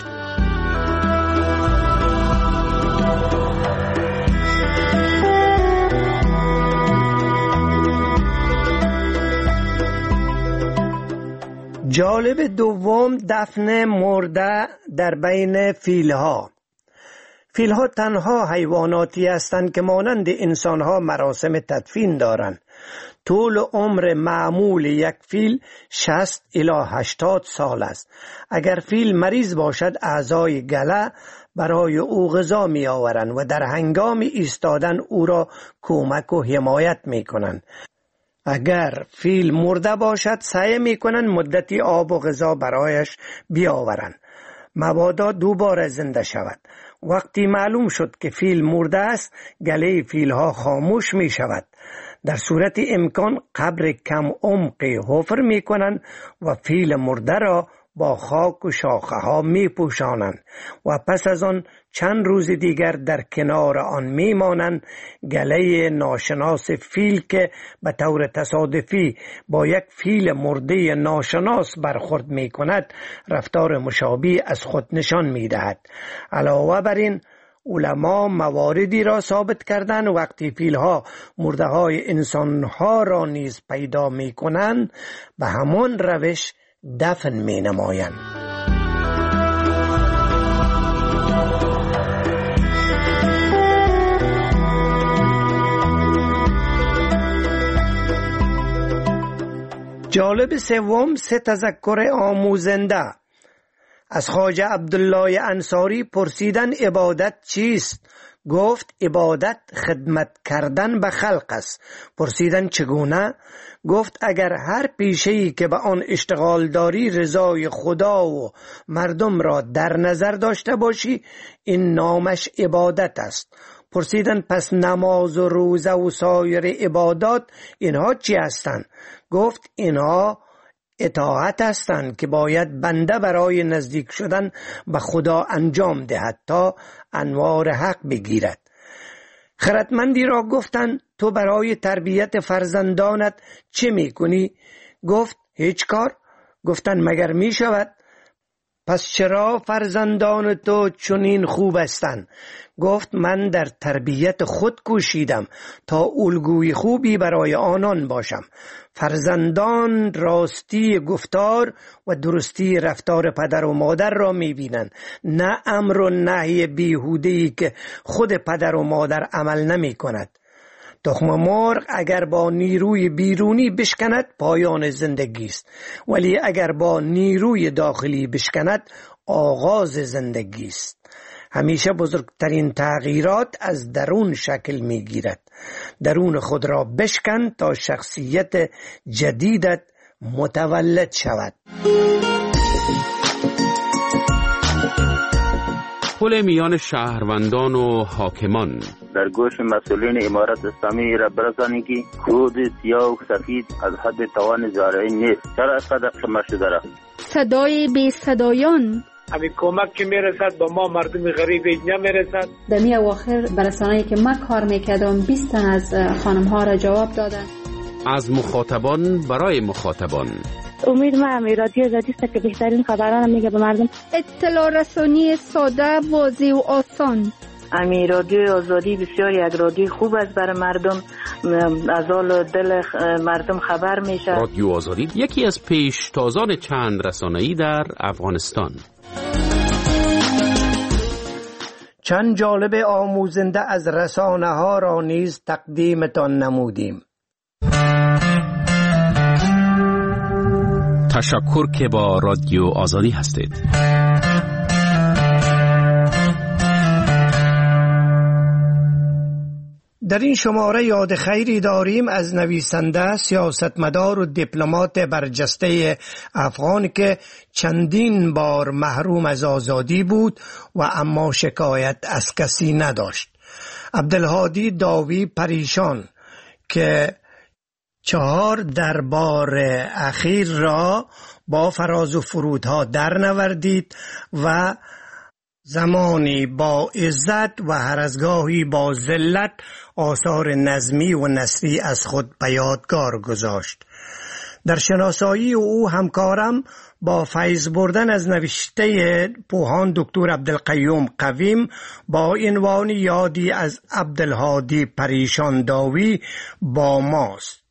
جالب دوم: دفن مرده در بین فیلها. فیل‌ها تنها حیواناتی هستند که مانند انسان‌ها مراسم تدفین دارند. طول عمر معمول یک فیل شصت الی هشتاد سال است. اگر فیل مریض باشد اعضای گله برای او غذا می آورند و در هنگام ایستادن او را کمک و حمایت می کنند. اگر فیل مرده باشد سعی می کنند مدتی آب و غذا برایش بیاورند مبادا دوباره زنده شود. وقتی معلوم شد که فیل مرده است گله فیل ها خاموش می شود. در صورت امکان قبر کم عمقی حفر می کنند و فیل مرده را با خاک و شاخه ها می پوشانند و پس از آن چند روز دیگر در کنار آن می مانند. گله ناشناس فیل که به طور تصادفی با یک فیل مرده ناشناس برخورد می کند رفتار مشابه از خود نشان می دهد. علاوه بر این علما مواردی را ثابت کردند وقتی فیل‌ها مرده های انسان‌ها را نیز پیدا می کنند به همان روش دفن می نمایند. جالب سوم سه تذکر آموزنده. از خواجه عبدالله انصاری پرسیدن عبادت چیست؟ گفت عبادت خدمت کردن به خلق است. پرسیدن چگونه؟ گفت اگر هر پیشه‌ای که به آن اشتغال داری رضای خدا و مردم را در نظر داشته باشی این نامش عبادت است. پرسیدن پس نماز و روزه و سایر عبادات اینها چی هستند؟ گفت اینها اطاعت هستند که باید بنده برای نزدیک شدن به خدا انجام دهد تا انوار حق بگیرد. خردمندی را گفتند تو برای تربیت فرزندانت چه میکنی؟ گفت هیچ کار. گفتند مگر میشود؟ پس چرا فرزندان تو چنین خوب هستند؟ گفت من در تربیت خود کوشیدم تا الگوی خوبی برای آنان باشم. فرزندان راستی گفتار و درستی رفتار پدر و مادر را میبینند، نه امر و نهی بیهوده‌ای که خود پدر و مادر عمل نمی کند. تخم مرغ اگر با نیروی بیرونی بشکند پایان زندگی است، ولی اگر با نیروی داخلی بشکند آغاز زندگی است. همیشه بزرگترین تغییرات از درون شکل می گیرد. درون خود را بشکن تا شخصیت جدیدت متولد شود. پل میان شهروندان و حاکمان. در گوش مسئولین امارت اسلامی را برسانید که کود سیاه و سفید از حد توان زارعین نیست. چرا اینقدر خمار شده را؟ صدای بی صدایان. همین کمک که میرسد با ما مردم غریب اینجا میرسد. در می اواخر برسانه‌ای که من کار میکردم بیست تن از خانم ها را جواب دادن. از مخاطبان برای مخاطبان. امید ما رادیو آزادی است که بهترین خبران میگه به مردم. اطلاع رسانی ساده، واضح و آسان. امی رادیو آزادی بسیار یک رادیو خوب است برای مردم، از حال دل مردم خبر میشه. رادیو آزادی یکی از پیشتازان چند رسانه‌ای در افغانستان. چند جالب آموزنده از رسانه ها را نیز تقدیمتان نمودیم. تشکر که با رادیو آزادی هستید. در این شماره یاد خیری داریم از نویسنده، سیاستمدار و دیپلمات برجسته افغان که چندین بار محروم از آزادی بود و اما شکایت از کسی نداشت. عبدالهادی داوی پریشان که چهار دربار اخیر را با فراز و فرودها در نوردید و زمانی با عزت و هر از گاهی با ذلت آثار نظمی و نثری از خود به یادگار گذاشت. در شناسایی او همکارم با فیض بردن از نوشته پوهان دکتر عبدالقیوم قویم با عنوان یادی از عبدالهادی پریشان داوی با ماست.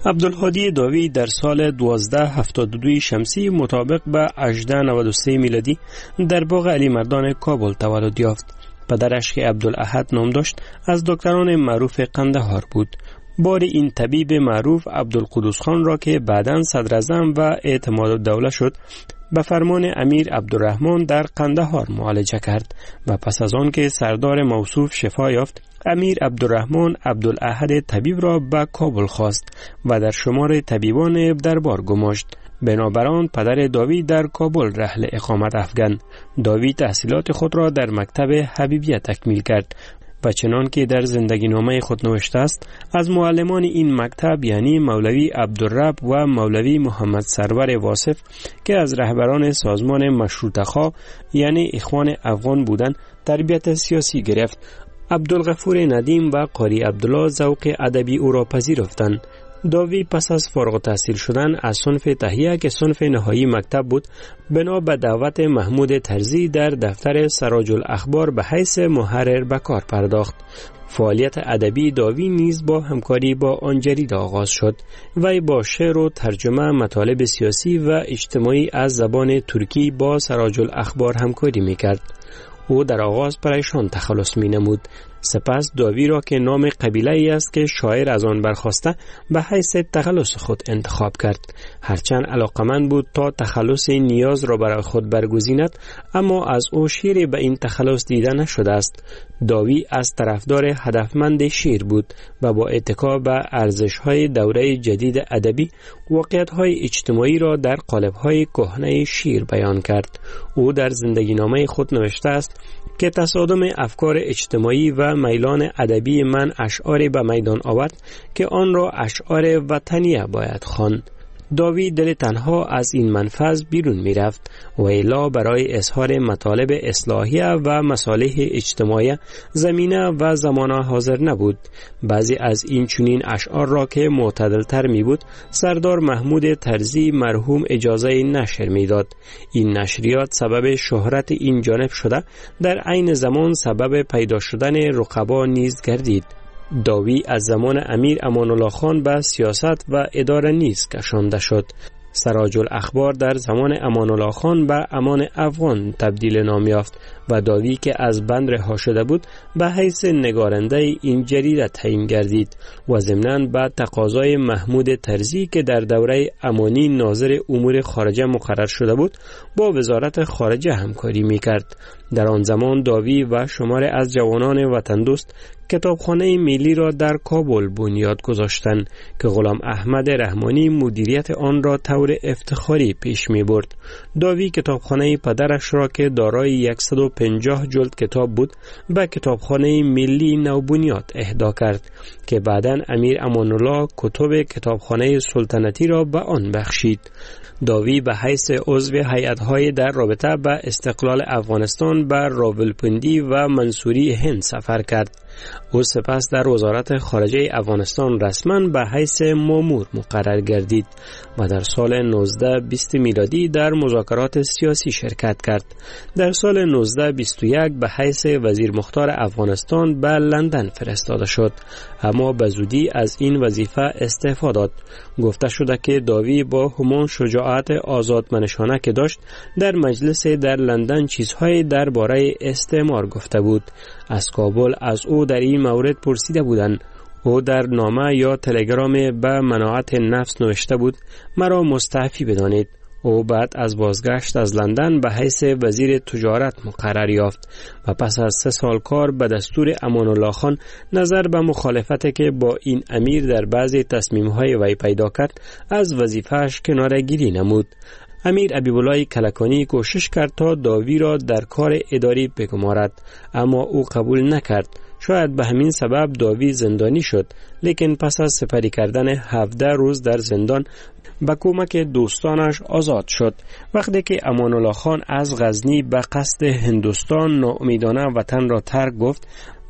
عبدالهادی داوی در سال دوازده هفتاد و دو شمسی مطابق به هجده نود و سه میلادی در باغ علی مردان کابل تولد یافت. پدرش که عبدالاحد نام داشت از دکتران معروف قندهار بود. بار این طبیب معروف عبدالقدوس خان را که بعداً صدراعظم و اعتماد الدوله شد به فرمان امیر عبدالرحمن در قندهار معالجه کرد و پس از آن که سردار موصوف شفا یافت، امیر عبدالرحمن عبدالاحد طبیب را به کابل خواست و در شمار طبیبان دربار گماشت. بنابراین پدر داوی در کابل رحل اقامت افکند. داوی تحصیلات خود را در مکتب حبیبیه تکمیل کرد و چنان که در زندگی نامه خود نوشته است، از معلمان این مکتب یعنی مولوی عبدالرب و مولوی محمد سرور واصف که از رهبران سازمان مشروطه‌خواه یعنی اخوان افغان بودند تربیت سیاسی گرفت. عبدالغفور ندیم و قاری عبدالله ذوق ادبی او را پذیرفتند. داوی پس از فارغ التحصیل شدن از صنف تهیه که صنف نهایی مکتب بود، بنا به دعوت محمود طرزی در دفتر سراج الاخبار به حیث محرر به کار پرداخت. فعالیت ادبی داوی نیز با همکاری با آن جریده آغاز شد. وی با شعر و ترجمه مطالب سیاسی و اجتماعی از زبان ترکی با سراج الاخبار همکاری میکرد. او در آغاز پریشان تخلص می نمود. سپس داوی را که نام قبیله ای است که شاعر از آن برخواسته به حیث تخلص خود انتخاب کرد. هرچند علاقمند بود تا تخلص نیاز را برای خود برگزیند، اما از او شیری به این تخلص دیده نشده است. داوی از طرفدار هدفمند شعر بود و با اتکا به ارزش‌های دوره جدید ادبی واقعیت‌های اجتماعی را در قالب‌های کهنه شعر بیان کرد. او در زندگی نامه خود نوشته است که تصادم افکار اجتماعی و میلان ادبی من اشعاری به میدان آورد که آن را اشعار وطنیه باید خواند. داوی دل تنها از این منفذ بیرون می رفت و الا برای اظهار مطالب اصلاحیه و مصالح اجتماعی زمینه و زمان حاضر نبود. بعضی از این چنین اشعار را که معتدل تر می بود سردار محمود طرزی مرحوم اجازه نشر می داد. این نشریات سبب شهرت این جانب شده، در عین زمان سبب پیدا شدن رقبا نیز گردید. داوی از زمان امیر امان الله خان به سیاست و اداره نیز کشانده شد. سراج الاخبار در زمان امان الله خان به امان افغان تبدیل نام یافت و داوی که از بند رها شده بود به حیث نگارنده این جریده تعیین گردید و ضمناً به تقاضای محمود طرزی که در دوره امانی ناظر امور خارجه مقرر شده بود با وزارت خارجه همکاری میکرد. در آن زمان داوی و شمار از جوانان وطن دوست کتابخانه ملی را در کابل بنیاد گذاشتند که غلام احمد رحمانی مدیریت آن را طور افتخاری پیش می برد. داوی کتابخانه پدرش را که دارای صد و پنجاه جلد کتاب بود به کتابخانه ملی نوبنیاد اهدا کرد که بعداً امیر امان الله کتب کتابخانه سلطنتی را به آن بخشید. داوی به حیث عضو هیئت‌های در رابطه به استقلال افغانستان به راولپندی و منصوری هند سفر کرد. او سپس در وزارت خارجه افغانستان رسما به حیث مامور مقرر گردید و در سال نوزده بیست میلادی در مذاکرات سیاسی شرکت کرد. در سال نوزده بیست و یک به حیث وزیر مختار افغانستان به لندن فرستاده شد، اما به زودی از این وظیفه استعفا داد. گفته شده که داوی با همان شجاعت آزادمنشانه که داشت در مجلس در لندن چیزهای درباره استعمار گفته بود. از کابل از او در این مورد پرسیده بودند. او در نامه یا تلگرام به مناعت نفس نوشته بود مرا مستعفی بدانید. او بعد از بازگشت از لندن به حیث وزیر تجارت مقرر یافت و پس از سه سال کار به دستور امان الله خان نظر به مخالفت که با این امیر در بعضی تصمیم‌های وی پیدا کرد از وظیفه‌اش کناره‌گیری نمود. امیر حبیب‌الله کلکانی کوشش کرد تا داوی را در کار اداری بگمارد، اما او قبول نکرد. شاید به همین سبب داوی زندانی شد، لیکن پس از سپری کردن هفده روز در زندان با کمک دوستانش آزاد شد. وقتی که امان الله خان از غزنی به قصد هندوستان ناامیدانه وطن را ترک گفت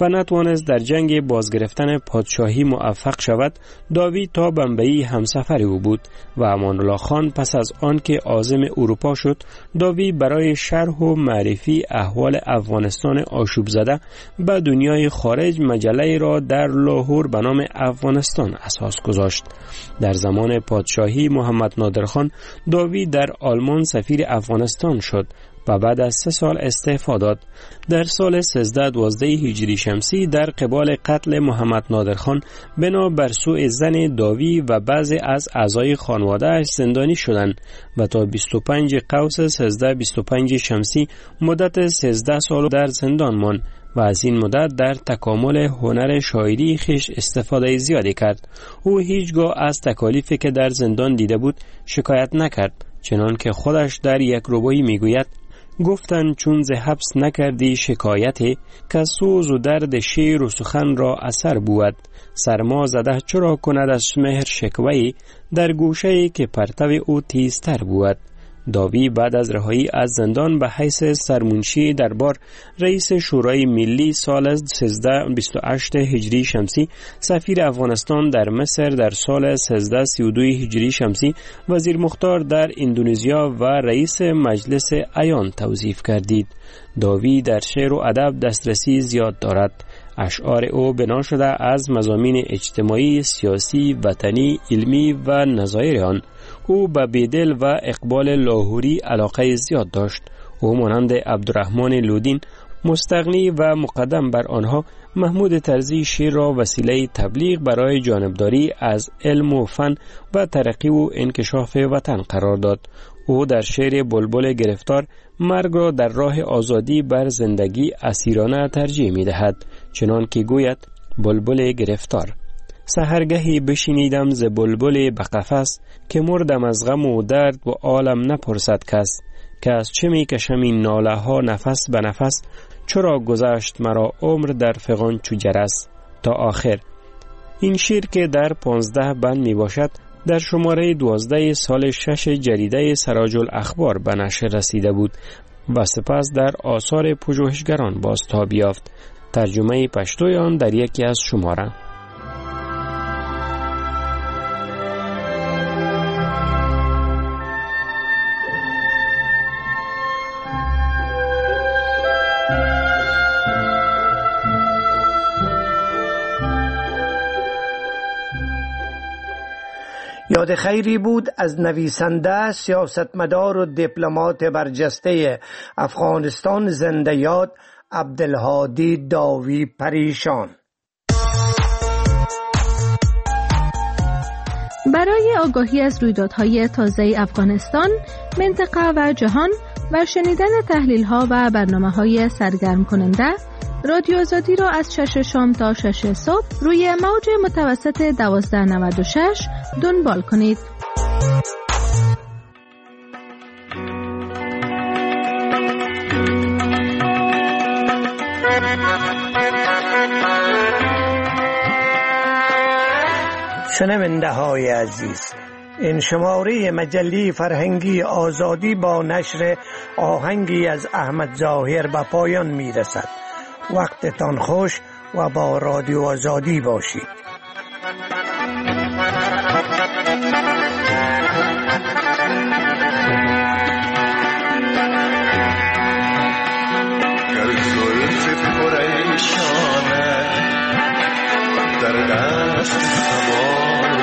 و نتوانست در جنگ بازگرفتن پادشاهی موفق شود، داوی تا بمبئی همسفر او بود و امان الله خان پس از آن که عازم اروپا شد، داوی برای شرح و معرفی احوال افغانستان آشوب زده به دنیای خارج مجله را در لاهور به نام افغانستان اساس گذاشت. در زمان پادشاهی محمد نادر خان، داوی در آلمان سفیر افغانستان شد و بعد از سه سال استعفا داد. در سال سیزده دوازده هجری شمسی در قبال قتل محمد نادر خان بنا بر سوء زن داوی و بعضی از اعضای خانواده اش زندانی شدند و تا بیست و پنج قوس سیزده بیست و پنج شمسی مدت سیزده سال در زندان ماند و از این مدت در تکامل هنر شاعری خیش استفاده زیادی کرد. او هیچگاه از تکالیفی که در زندان دیده بود شکایت نکرد، چنان که خودش در یک ربایی میگوید: گفتن چون ز حبس نکردی شکایتی، که سوز و درد شعر و سخن را اثر بود. سرما زده چرا کند از مهر شکوهی، در گوشه‌ای که پرتو او تیزتر بود. داوی بعد از رهایی از زندان به حیث سرمنشی دربار، رئیس شورای ملی سال سیزده بیست و هشت هجری شمسی، سفیر افغانستان در مصر در سال سیزده سی و دو هجری شمسی، وزیر مختار در اندونزیا و رئیس مجلس عیان توظیف کردید. داوی در شعر و ادب دسترسی زیاد دارد. اشعار او بنا شده از مضامین اجتماعی، سیاسی، وطنی، علمی و نظایر آن. او به بیدل و اقبال لاهوری علاقه زیاد داشت. او مانند عبدالرحمن لودین مستغنی و مقدم بر آنها، محمود طرزی شعر را وسیله تبلیغ برای جانبداری از علم و فن و ترقی و انکشاف وطن قرار داد. او در شعر بلبل گرفتار مرگ را در راه آزادی بر زندگی اسیرانه ترجیح می دهد، چنان که گوید: بلبل گرفتار. سحرگهی بشینیدم ز بلبل به قفس، که مردم از غم و درد و عالم نپرسد کس. که از چه می کشم این ناله ها نفس به نفس، چرا گذشت مرا عمر در فغان چو جرس. تا آخر. این شعر که در پانزده بند می باشد، در شماره دوازده سال شش جریده سراج الاخبار به نشر رسیده بود و سپس در آثار پژوهشگران بازتاب یافت. ترجمه پشتوی آن در یکی از شماره. یاد خیری بود از نویسنده، سیاستمدار و دیپلمات برجسته افغانستان زنده یاد عبدالهادی داوی پریشان. برای آگاهی از رویدادهای تازه افغانستان، منطقه و جهان و شنیدن تحلیل‌ها و برنامه‌های سرگرم کننده، رادیو آزادی را از شش شام تا شش صبح روی موج متوسط دوازده نود و شش دنبال کنید. شنونده های عزیز، این شماره مجله فرهنگی آزادی با نشر آهنگی از احمد ظاهر به پایان می رسد. وقتتان خوش و با رادیو آزادی باشید. گر زلف پریشانه در دست سوار،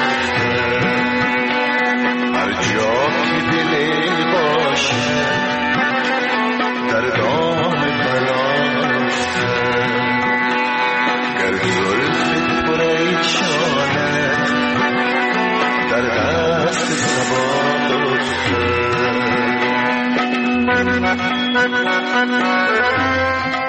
هر جا که دلی باشه در دام بلاست. گر زلف پریشانه در دست سوار،